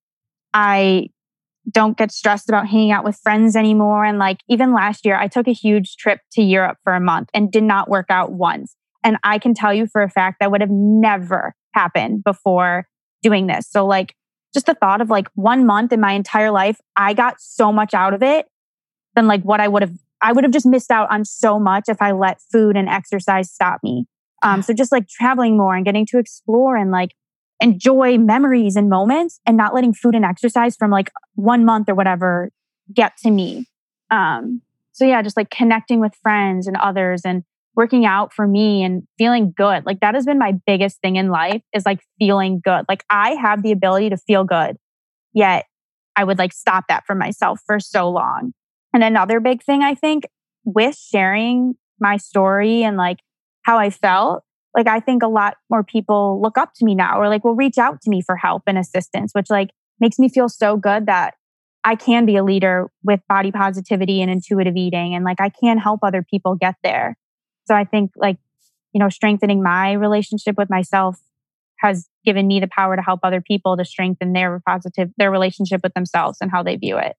S3: I don't get stressed about hanging out with friends anymore. And even last year, I took a huge trip to Europe for a month and did not work out once. And I can tell you for a fact that would have never happened before doing this. So just the thought of 1 month in my entire life, I got so much out of it than what I would have just missed out on so much if I let food and exercise stop me. So just traveling more and getting to explore and enjoy memories and moments and not letting food and exercise from like 1 month or whatever get to me. So yeah, just like connecting with friends and others and working out for me and feeling good. Like that has been my biggest thing in life is like feeling good. Like I have the ability to feel good, yet I would like stop that for myself for so long. And another big thing I think with sharing my story and like how I felt, like I think a lot more people look up to me now or like will reach out to me for help and assistance, which like makes me feel so good that I can be a leader with body positivity and intuitive eating. And like I can help other people get there. So I think like, you know, strengthening my relationship with myself has given me the power to help other people to strengthen their relationship with themselves and how they view it.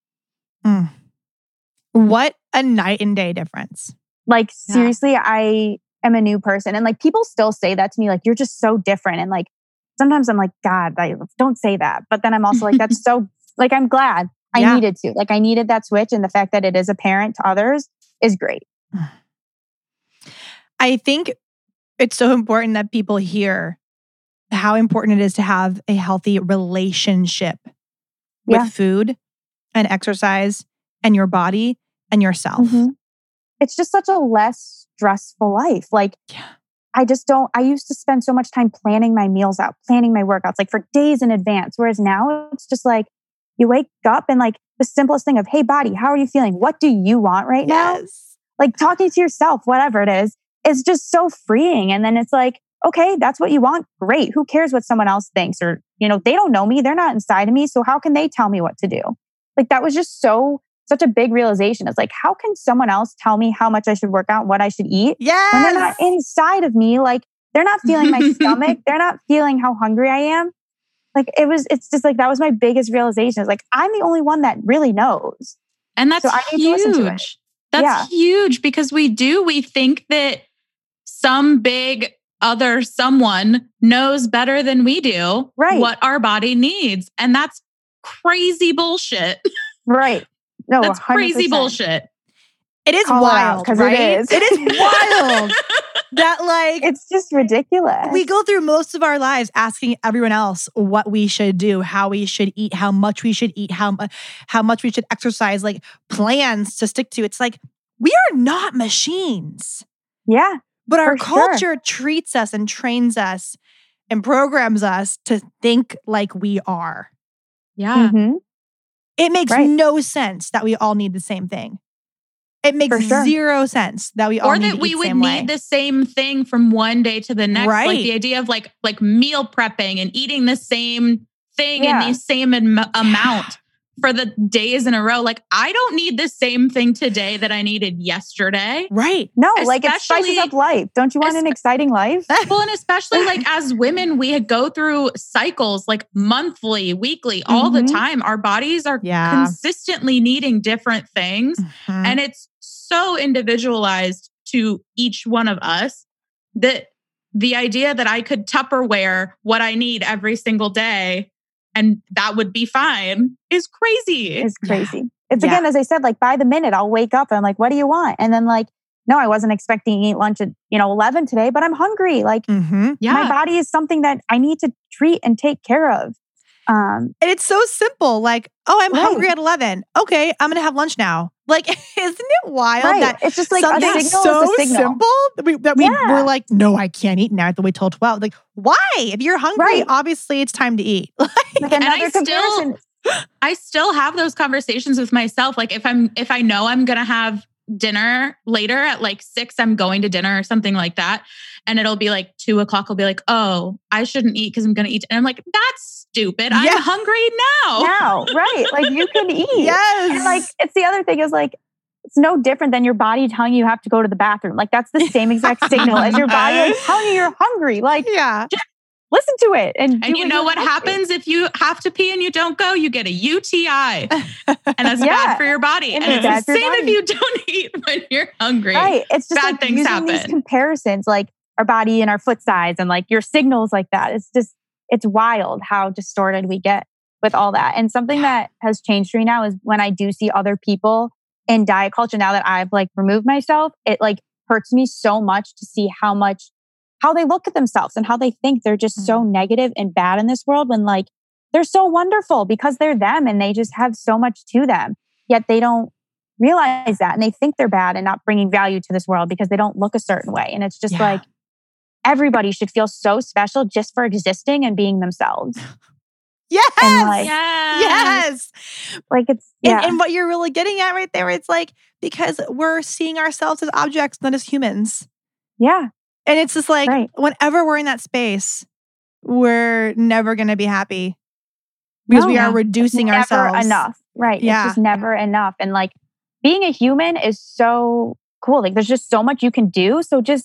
S2: What a night and day difference.
S3: Like seriously, I am a new person. And like people still say that to me, like, you're just so different. And like, sometimes I'm like, God, don't say that. But then I'm also like, that's so, like, I'm glad I needed to. Like I needed that switch. And the fact that it is apparent to others is great.
S2: I think it's so important that people hear how important it is to have a healthy relationship with food and exercise and your body and yourself.
S3: Mm-hmm. It's just such a less stressful life. Like, I used to spend so much time planning my meals out, planning my workouts, like for days in advance. Whereas now it's just like, you wake up and like the simplest thing of, hey body, how are you feeling? What do you want right now? Like talking to yourself, whatever it is just so freeing. And then it's like, okay, that's what you want. Great. Who cares what someone else thinks? Or, you know, they don't know me. They're not inside of me. So how can they tell me what to do? Like that was just such a big realization. It's like, how can someone else tell me how much I should work out and what I should eat?
S2: Yes.
S3: When they're not inside of me, like they're not feeling my stomach. They're not feeling how hungry I am. Like it's just like, that was my biggest realization. It's like, I'm the only one that really knows.
S1: And that's
S3: so I need to listen to it.
S1: That's huge because we think that some big other someone knows better than we do what our body needs. And that's crazy bullshit.
S3: Right. No,
S1: that's
S3: 100%.
S1: crazy bullshit.
S2: It is wild,
S3: because
S2: right?
S3: it is.
S2: It is wild. That like
S3: it's just ridiculous.
S2: We go through most of our lives asking everyone else what we should do, how we should eat, how much we should eat, how much we should exercise, like plans to stick to. It's like we are not machines.
S3: Yeah.
S2: But our culture treats us and trains us and programs us to think like we are.
S1: Yeah.
S3: Mm-hmm.
S2: It makes no sense that we all need the same thing. It makes zero sense that we all need to eat the same way. Or that we would need
S1: the same thing from one day to the next.
S2: Right.
S1: Like the idea of like meal prepping and eating the same thing in the same amount for the days in a row. Like I don't need the same thing today that I needed yesterday.
S2: Right.
S3: No, like it spices up life. Don't you want an exciting life?
S1: Well, and especially like as women, we go through cycles like monthly, weekly, all the time. Our bodies are consistently needing different things. Mm-hmm. And it's so individualized to each one of us that the idea that I could Tupperware what I need every single day and that would be fine is crazy.
S3: It's crazy. It's again, as I said, like by the minute I'll wake up and I'm like, what do you want? And then like, no, I wasn't expecting to eat lunch at 11 today, but I'm hungry. Like my body is something that I need to treat and take care of.
S2: And it's so simple. Like, oh, I'm hungry at 11. Okay, I'm going to have lunch now. Like, isn't it wild that
S3: it's just like
S2: something
S3: a signal
S2: so
S3: is a signal.
S2: simple that we were like, no, I can't eat now. I have to wait till 12. Like, why? If you're hungry, obviously it's time to eat.
S3: Like another comparison.
S1: I still have those conversations with myself. Like if I know I'm going to have dinner later at like 6, I'm going to dinner or something like that. And it'll be like 2:00. I'll be like, oh, I shouldn't eat because I'm going to eat. And I'm like, that's stupid. I'm hungry now.
S3: Right. Like you can eat.
S2: Yes.
S3: And like, it's the other thing is like, it's no different than your body telling you have to go to the bathroom. Like that's the same exact signal as your body like telling you you're hungry. Like, just listen to it. And
S1: you know what happens if you have to pee and you don't go? You get a UTI. And that's bad for your body. And it's the same if you don't eat when you're hungry.
S3: Right. It's just
S1: bad
S3: like
S1: things
S3: using
S1: happen.
S3: These comparisons, like our body and our foot size and like your signals like that. It's wild how distorted we get with all that. And something that has changed for me now is when I do see other people in diet culture, now that I've like removed myself, it like hurts me so much to see how much how they look at themselves and how they think they're just so negative and bad in this world when like they're so wonderful because they're them and they just have so much to them. Yet they don't realize that and they think they're bad and not bringing value to this world because they don't look a certain way. And it's just like everybody should feel so special just for existing and being themselves.
S2: Yes.
S3: And like,
S2: yes.
S3: Like it's,
S2: and what you're really getting at right there, it's like, because we're seeing ourselves as objects, not as humans.
S3: Yeah.
S2: And it's just like, whenever we're in that space, we're never going to be happy because we are reducing ourselves.
S3: Never enough. Right.
S2: Yeah.
S3: It's just never enough. And like being a human is so cool. Like there's just so much you can do. So just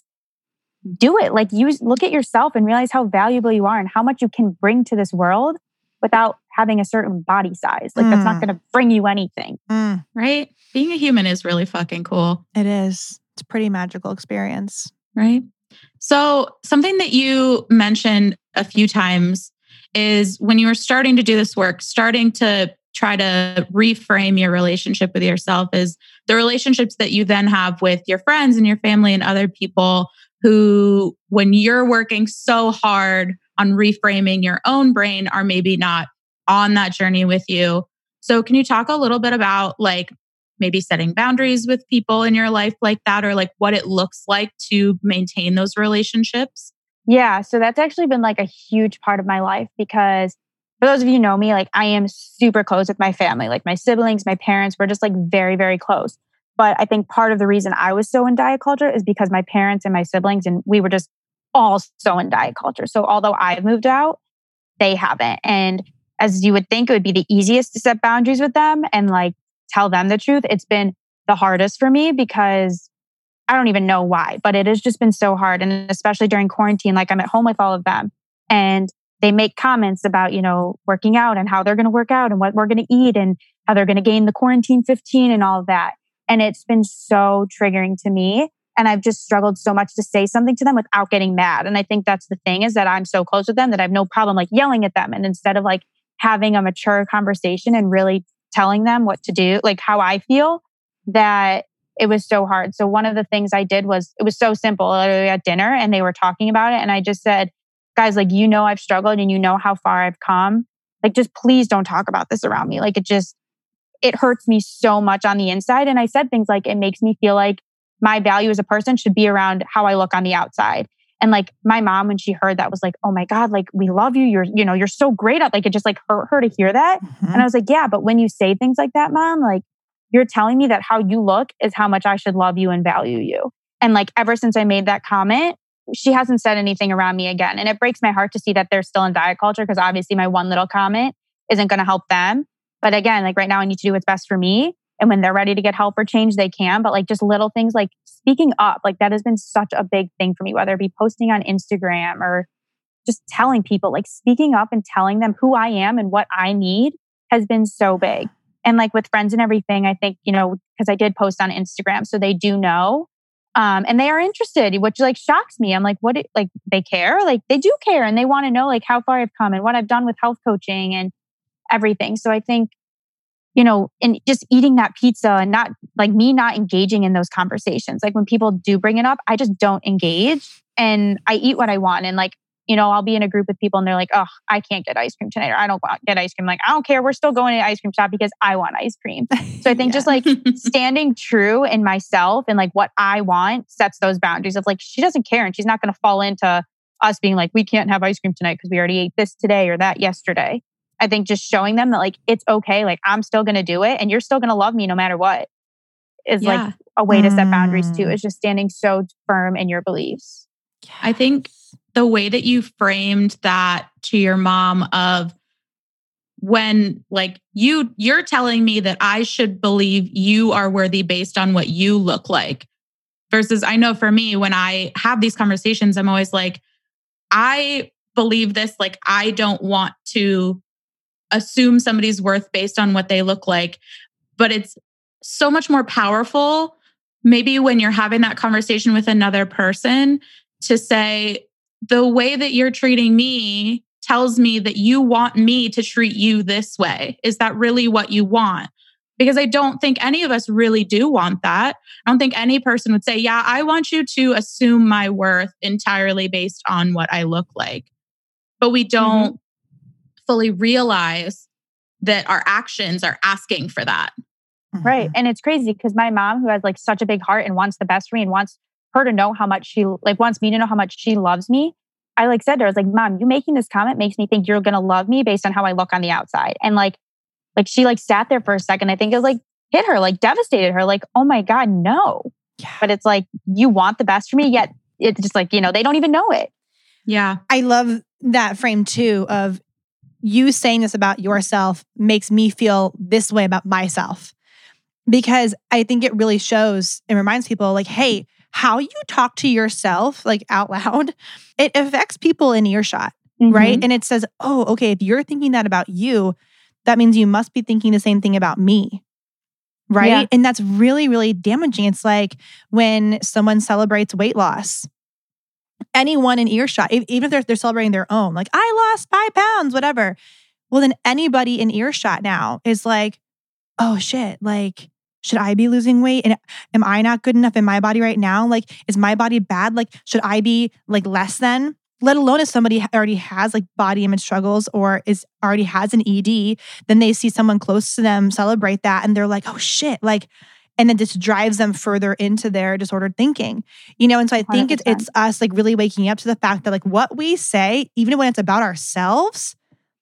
S3: do it. Like look at yourself and realize how valuable you are and how much you can bring to this world without having a certain body size. Like that's not going to bring you anything.
S1: Right? Being a human is really fucking cool.
S2: It is. It's a pretty magical experience.
S1: Right? So something that you mentioned a few times is when you were starting to do this work, starting to try to reframe your relationship with yourself is the relationships that you then have with your friends and your family and other people who, when you're working so hard on reframing your own brain, are maybe not on that journey with you. So can you talk a little bit about like maybe setting boundaries with people in your life like that, or like what it looks like to maintain those relationships?
S3: Yeah. So that's actually been like a huge part of my life because for those of you who know me, like I am super close with my family, like my siblings, my parents, we're just like very, very close. But I think part of the reason I was so in diet culture is because my parents and my siblings, and we were just all so in diet culture. So although I've moved out, they haven't. And as you would think, it would be the easiest to set boundaries with them and like tell them the truth. It's been the hardest for me because I don't even know why, but it has just been so hard. And especially during quarantine, like I'm at home with all of them and they make comments about, you know, working out and how they're going to work out and what we're going to eat and how they're going to gain the quarantine 15 and all of that. And it's been so triggering to me. And I've just struggled so much to say something to them without getting mad. And I think that's the thing is that I'm so close with them that I have no problem like yelling at them. And instead of like having a mature conversation and really telling them what to do, like how I feel, that it was so hard. So one of the things I did was, it was so simple. Literally at dinner and they were talking about it. And I just said, guys, like, you know, I've struggled and you know how far I've come. Like, just please don't talk about this around me. Like, it hurts me so much on the inside. And I said things like, it makes me feel like my value as a person should be around how I look on the outside. And like my mom, when she heard that, was like, oh my God, like we love you. You're so great at, like, it just like hurt her to hear that. Mm-hmm. And I was like, yeah, but when you say things like that, Mom, like you're telling me that how you look is how much I should love you and value you. And like ever since I made that comment, she hasn't said anything around me again. And it breaks my heart to see that they're still in diet culture because obviously my one little comment isn't going to help them. But again, like right now I need to do what's best for me. And when they're ready to get help or change, they can. But like just little things like speaking up, like that has been such a big thing for me, whether it be posting on Instagram or just telling people, like speaking up and telling them who I am and what I need has been so big. And like with friends and everything, I think, because I did post on Instagram, so they do know. And they are interested, which like shocks me. I'm like, like they care? Like they do care. And they want to know like how far I've come and what I've done with health coaching and everything. So I think, and just eating that pizza and not engaging in those conversations. Like when people do bring it up, I just don't engage and I eat what I want. And like, I'll be in a group with people and they're like, oh, I can't get ice cream tonight. Or I don't get ice cream. Like, I don't care. We're still going to the ice cream shop because I want ice cream. So I think just like standing true in myself and like what I want sets those boundaries of like, she doesn't care. And she's not going to fall into us being like, we can't have ice cream tonight because we already ate this today or that yesterday. I think just showing them that like, it's okay. Like I'm still going to do it and you're still going to love me no matter what is like a way to set boundaries too. Is just standing so firm in your beliefs.
S1: I think the way that you framed that to your mom of when like you're telling me that I should believe you are worthy based on what you look like versus I know for me, when I have these conversations, I'm always like, I believe this, like, I don't want to assume somebody's worth based on what they look like, but it's so much more powerful maybe when you're having that conversation with another person to say, the way that you're treating me tells me that you want me to treat you this way. Is that really what you want? Because I don't think any of us really do want that. I don't think any person would say, yeah, I want you to assume my worth entirely based on what I look like. But we don't fully realize that our actions are asking for that.
S3: Right. And it's crazy because my mom, who has like such a big heart and wants the best for me and wants her to know how much wants me to know how much she loves me. I like said to her, I was like, Mom, you making this comment makes me think you're going to love me based on how I look on the outside. And like she like sat there for a second. I think it was like hit her, like devastated her, like, oh my God, no. Yeah. But it's like, you want the best for me, yet it's just like, they don't even know it.
S1: Yeah.
S2: I love that frame too of you saying this about yourself makes me feel this way about myself. Because I think it really shows and reminds people like, hey, how you talk to yourself like out loud, it affects people in earshot, right? And it says, oh, okay, if you're thinking that about you, that means you must be thinking the same thing about me, right? Yeah. And that's really, really damaging. It's like when someone celebrates weight loss, anyone in earshot, even if they're celebrating their own, like I lost 5 pounds, whatever. Well, then anybody in earshot now is like, oh shit, like, should I be losing weight? And am I not good enough in my body right now? Like, is my body bad? Like, should I be like less than? Let alone if somebody already has like body image struggles or already has an ED, then they see someone close to them celebrate that and they're like, oh shit, like, and then just drives them further into their disordered thinking, And so I think it's us like really waking up to the fact that like what we say, even when it's about ourselves,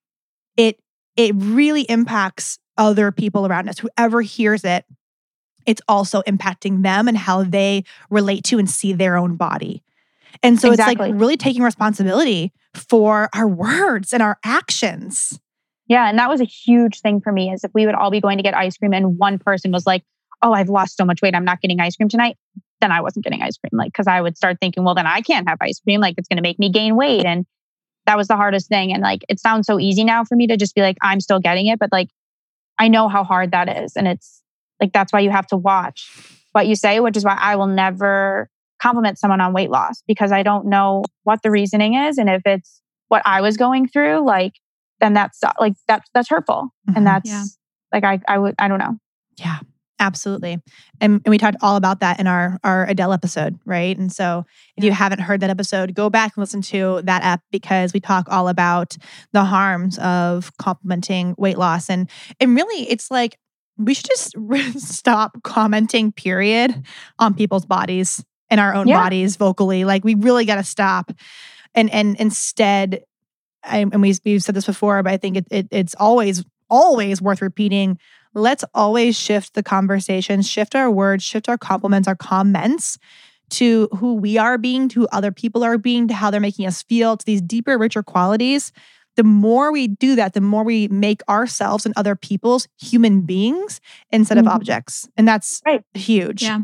S2: it really impacts other people around us. Whoever hears it, it's also impacting them and how they relate to and see their own body. And so It's like really taking responsibility for our words and our actions.
S3: Yeah. And that was a huge thing for me is if we would all be going to get ice cream and one person was like, oh, I've lost so much weight, I'm not getting ice cream tonight. Then I wasn't getting ice cream. Like, cause I would start thinking, well, then I can't have ice cream. Like it's going to make me gain weight. And that was the hardest thing. And like, it sounds so easy now for me to just be like, I'm still getting it. But like, I know how hard that is. And it's like, that's why you have to watch what you say, which is why I will never compliment someone on weight loss because I don't know what the reasoning is. And if it's what I was going through, like, then that's hurtful. And that's like, I don't know.
S2: Yeah, absolutely. And we talked all about that in our Adele episode, right? And so if you haven't heard that episode, go back and listen to that app because we talk all about the harms of complimenting weight loss. And really, it's like, we should just stop commenting, period, on people's bodies and our own bodies vocally. Like, we really got to stop. And instead, and we've said this before, but I think it's always worth repeating. Let's always shift the conversation, shift our words, shift our compliments, our comments to who we are being, to who other people are being, to how they're making us feel, to these deeper, richer qualities. The more we do that, the more we make ourselves and other people's human beings instead of objects. And that's huge.
S1: Yeah.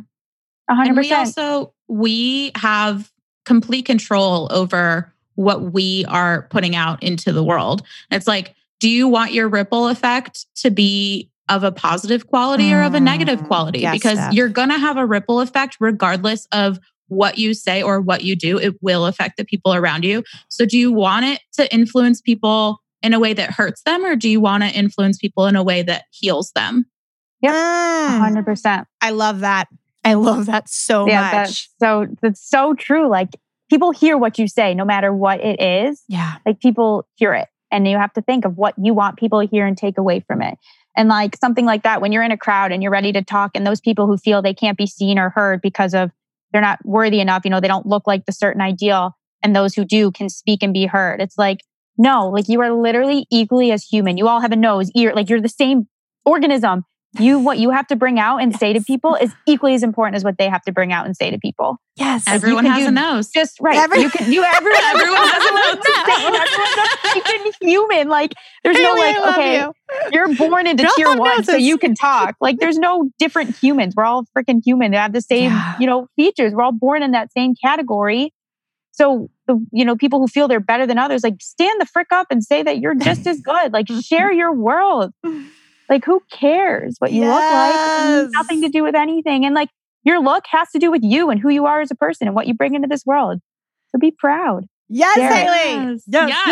S3: 100%.
S1: And we have complete control over what we are putting out into the world. It's like, do you want your ripple effect to be of a positive quality or of a negative quality?
S2: Yes,
S1: because you're going to have a ripple effect regardless of what you say or what you do. It will affect the people around you. So do you want it to influence people in a way that hurts them, or do you want to influence people in a way that heals them?
S3: Yep. 100%.
S2: I love that. I love that so much.
S3: That's so true. Like, people hear what you say, no matter what it is.
S2: Yeah.
S3: Like, people hear it, and you have to think of what you want people to hear and take away from it. And like something like that, when you're in a crowd and you're ready to talk, and those people who feel they can't be seen or heard because of they're not worthy enough, they don't look like the certain ideal, and those who do can speak and be heard. It's like, no, like, you are literally equally as human. You all have a nose, ear, like, you're the same organism. What you have to bring out and say to people is equally as important as what they have to bring out and say to people.
S2: Yes.
S1: Like, everyone has a nose.
S3: Just right. Everyone has a nose. Everyone human. Like, there's no like, okay, you're born into tier 1, so you can talk. Like, there's no different humans. We're all freaking human. They have the same, features. We're all born in that same category. So the, people who feel they're better than others, like, stand the frick up and say that you're just as good. Like, share your world. Like, who cares what you look like? It has nothing to do with anything. And like, your look has to do with you and who you are as a person and what you bring into this world. So be proud.
S2: Yes,
S3: Share it.
S2: Haley.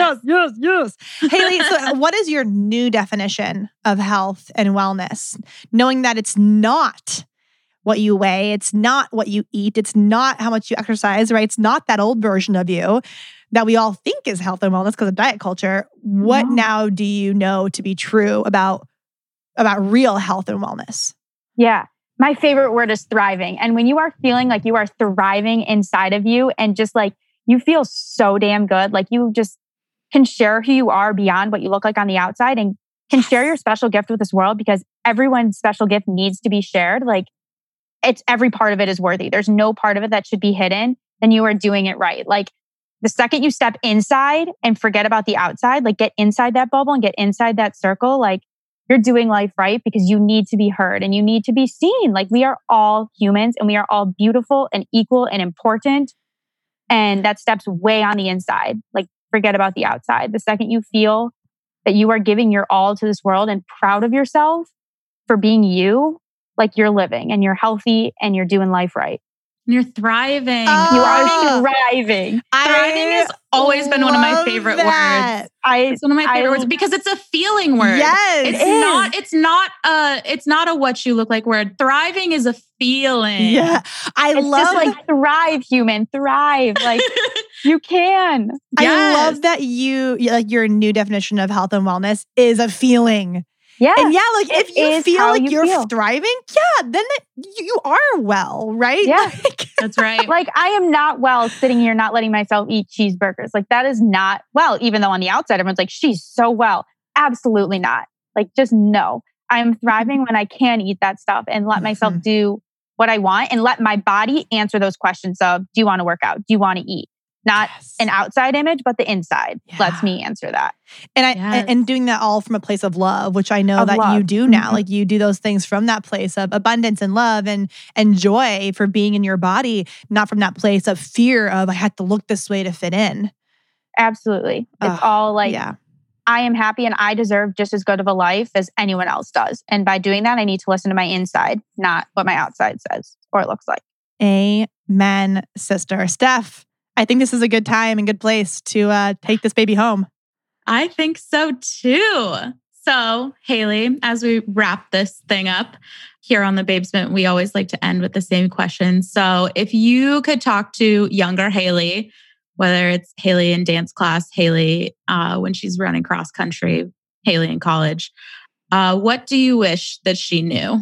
S2: Yes. Haley, so what is your new definition of health and wellness? Knowing that it's not what you weigh, it's not what you eat, it's not how much you exercise, right? It's not that old version of you that we all think is health and wellness because of diet culture. What now do you know to be true about real health and wellness?
S3: Yeah. My favorite word is thriving. And when you are feeling like you are thriving inside of you and just like you feel so damn good, like you just can share who you are beyond what you look like on the outside and can share your special gift with this world because everyone's special gift needs to be shared. Like it's every part of it is worthy. There's no part of it that should be hidden. Then you are doing it right. Like the second you step inside and forget about the outside, like get inside that bubble and get inside that circle, like you're doing life right because you need to be heard and you need to be seen. Like we are all humans and we are all beautiful and equal and important. And that steps way on the inside. Like forget about the outside. The second you feel that you are giving your all to this world and proud of yourself for being you, like you're living and you're healthy and you're doing life right.
S1: You're thriving.
S3: You are thriving.
S1: Thriving has always been one of my favorite words. It's one of my favorite words because it's a feeling word.
S2: Yes,
S1: it's not a what you look like word. Thriving is a feeling.
S2: Yeah.
S3: It's just like thrive, human, thrive. Like you can.
S2: I love that your new definition of health and wellness is a feeling.
S3: Yeah.
S2: And yeah, like if you feel like you're thriving, then you are well, right?
S3: Yeah.
S1: That's right.
S3: Like I am not well sitting here not letting myself eat cheeseburgers. Like that is not well, even though on the outside everyone's like, she's so well. Absolutely not. Like just no. I'm thriving when I can eat that stuff and let myself do what I want and let my body answer those questions of, do you want to work out? Do you want to eat? Not an outside image, but the inside lets me answer that.
S2: And and doing that all from a place of love, which I know that you do now. Like you do those things from that place of abundance and love and joy for being in your body, not from that place of fear of I have to look this way to fit in.
S3: Absolutely. It's all like, I am happy and I deserve just as good of a life as anyone else does. And by doing that, I need to listen to my inside, not what my outside says or it looks like.
S2: Amen, sister. Steph, I think this is a good time and good place to take this baby home.
S1: I think so too. So, Haley, as we wrap this thing up here on the Babesment, we always like to end with the same question. So, if you could talk to younger Haley, whether it's Haley in dance class, Haley when she's running cross country, Haley in college, what do you wish that she knew?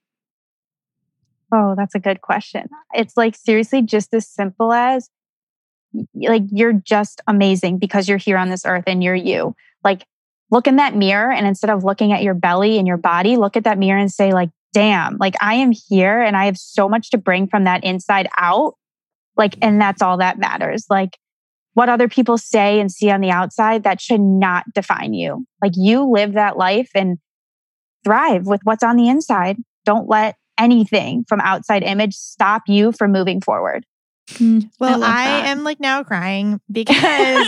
S3: Oh, that's a good question. It's like seriously just as simple as like you're just amazing because you're here on this earth and you're you. Like look in that mirror and instead of looking at your belly and your body, look at that mirror and say like, damn, like I am here and I have so much to bring from that inside out. Like, and that's all that matters. Like what other people say and see on the outside, that should not define you. Like you live that life and thrive with what's on the inside. Don't let anything from outside image stop you from moving forward.
S2: Well, I am like now crying because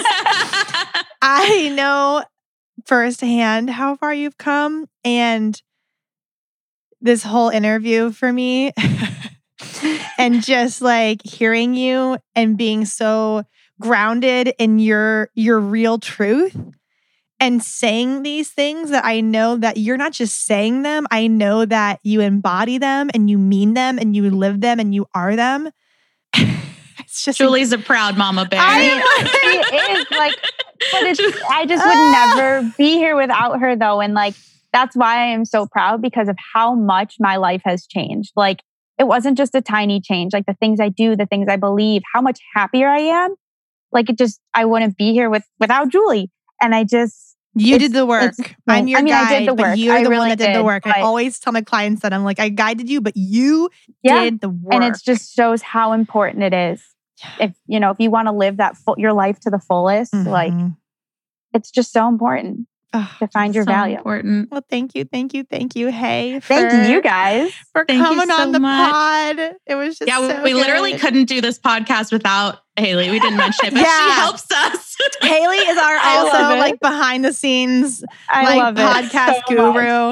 S2: I know firsthand how far you've come and this whole interview for me and just like hearing you and being so grounded in your real truth and saying these things that I know that you're not just saying them. I know that you embody them and you mean them and you live them and you are them. It's just
S1: Julie's a proud mama bear.
S3: She is like, but I just would never be here without her though. And like, that's why I am so proud because of how much my life has changed. Like it wasn't just a tiny change, like the things I do, the things I believe, how much happier I am. Like it just, I wouldn't be here without Julie. And I just,
S2: you did the work. I'm your guide,
S3: I did the work.
S2: But you're the one that did the work.
S3: But
S2: I always tell my clients that I'm like, I guided you, but you did the work.
S3: And it just shows how important it is. If you want to live that your life to the fullest, like it's just so important to find your value.
S1: Important.
S2: Well, thank you. Hey,
S3: thank you guys
S2: for coming on the pod. It was just
S1: we literally couldn't do this podcast without Haley. We didn't mention it, but she helps us.
S2: Haley is our also like behind the snes like podcast guru.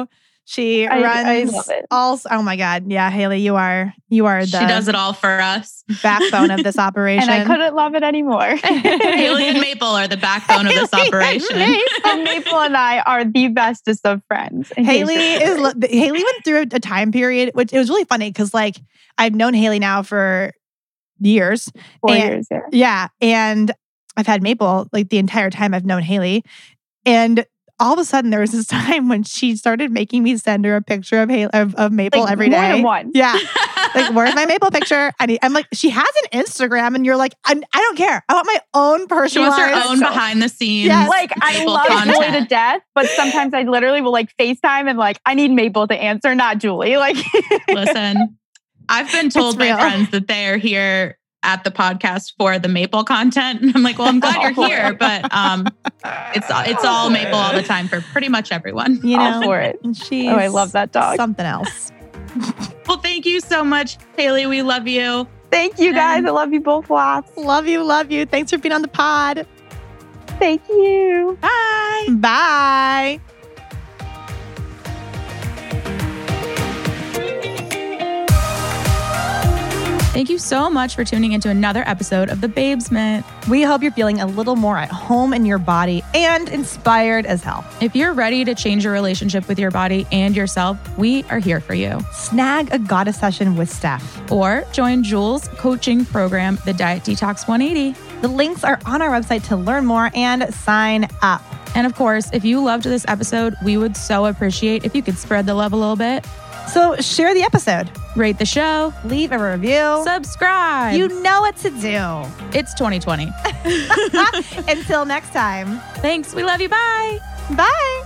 S2: She
S3: I
S2: runs
S3: love it.
S2: all. Oh my God. Yeah, Haley, you are the
S1: She does it all for us.
S2: backbone of this operation.
S3: And I couldn't love it anymore.
S1: Haley and Maple are the backbone of this operation.
S3: And Maple and I are the bestest of friends.
S2: Haley went through a time period, which it was really funny because like I've known Haley now for years.
S3: 4 years. Yeah.
S2: Yeah. And I've had Maple like the entire time I've known Haley. And all of a sudden there was this time when she started making me send her a picture of of Maple
S3: Like,
S2: every
S3: more
S2: day.
S3: than one.
S2: Yeah. Like, where's my Maple picture? I'm like, she has an Instagram, and you're like, I don't care. I want my own
S1: She
S2: personalized.
S1: wants her own behind the scenes.
S2: Yes.
S3: Like, I
S1: Maple
S3: love
S1: content.
S3: Julie to death, but sometimes I literally will like FaceTime and like, I need Maple to answer, not Julie. Like,
S1: Listen, I've been told by
S2: real.
S1: friends that they are here at the podcast for the Maple content. And I'm like, well, I'm glad you're here, but it's all Maple all the time for pretty much everyone.
S2: You
S3: all
S2: know,
S3: for it.
S2: she's
S3: Oh, I love that dog.
S2: Something else.
S1: Well, thank you so much, Haley. We love you.
S3: Thank you guys. I love you both lots.
S2: Love you. Thanks for being on the pod.
S3: Thank you.
S1: Bye.
S2: Bye.
S1: Thank you so much for tuning into another episode of The Babesment.
S2: We hope you're feeling a little more at home in your body and inspired as hell.
S1: If you're ready to change your relationship with your body and yourself, we are here for you.
S2: Snag a goddess session with Steph.
S1: Or join Jules' coaching program, The Diet Detox 180.
S2: The links are on our website to learn more and sign up.
S1: And of course, if you loved this episode, we would so appreciate if you could spread the love a little bit.
S2: So share the episode,
S1: Rate the show,
S2: leave a review.
S1: subscribe.
S2: You know what to do.
S1: It's 2020.
S2: Until next time.
S1: Thanks. We love you. Bye.
S2: Bye.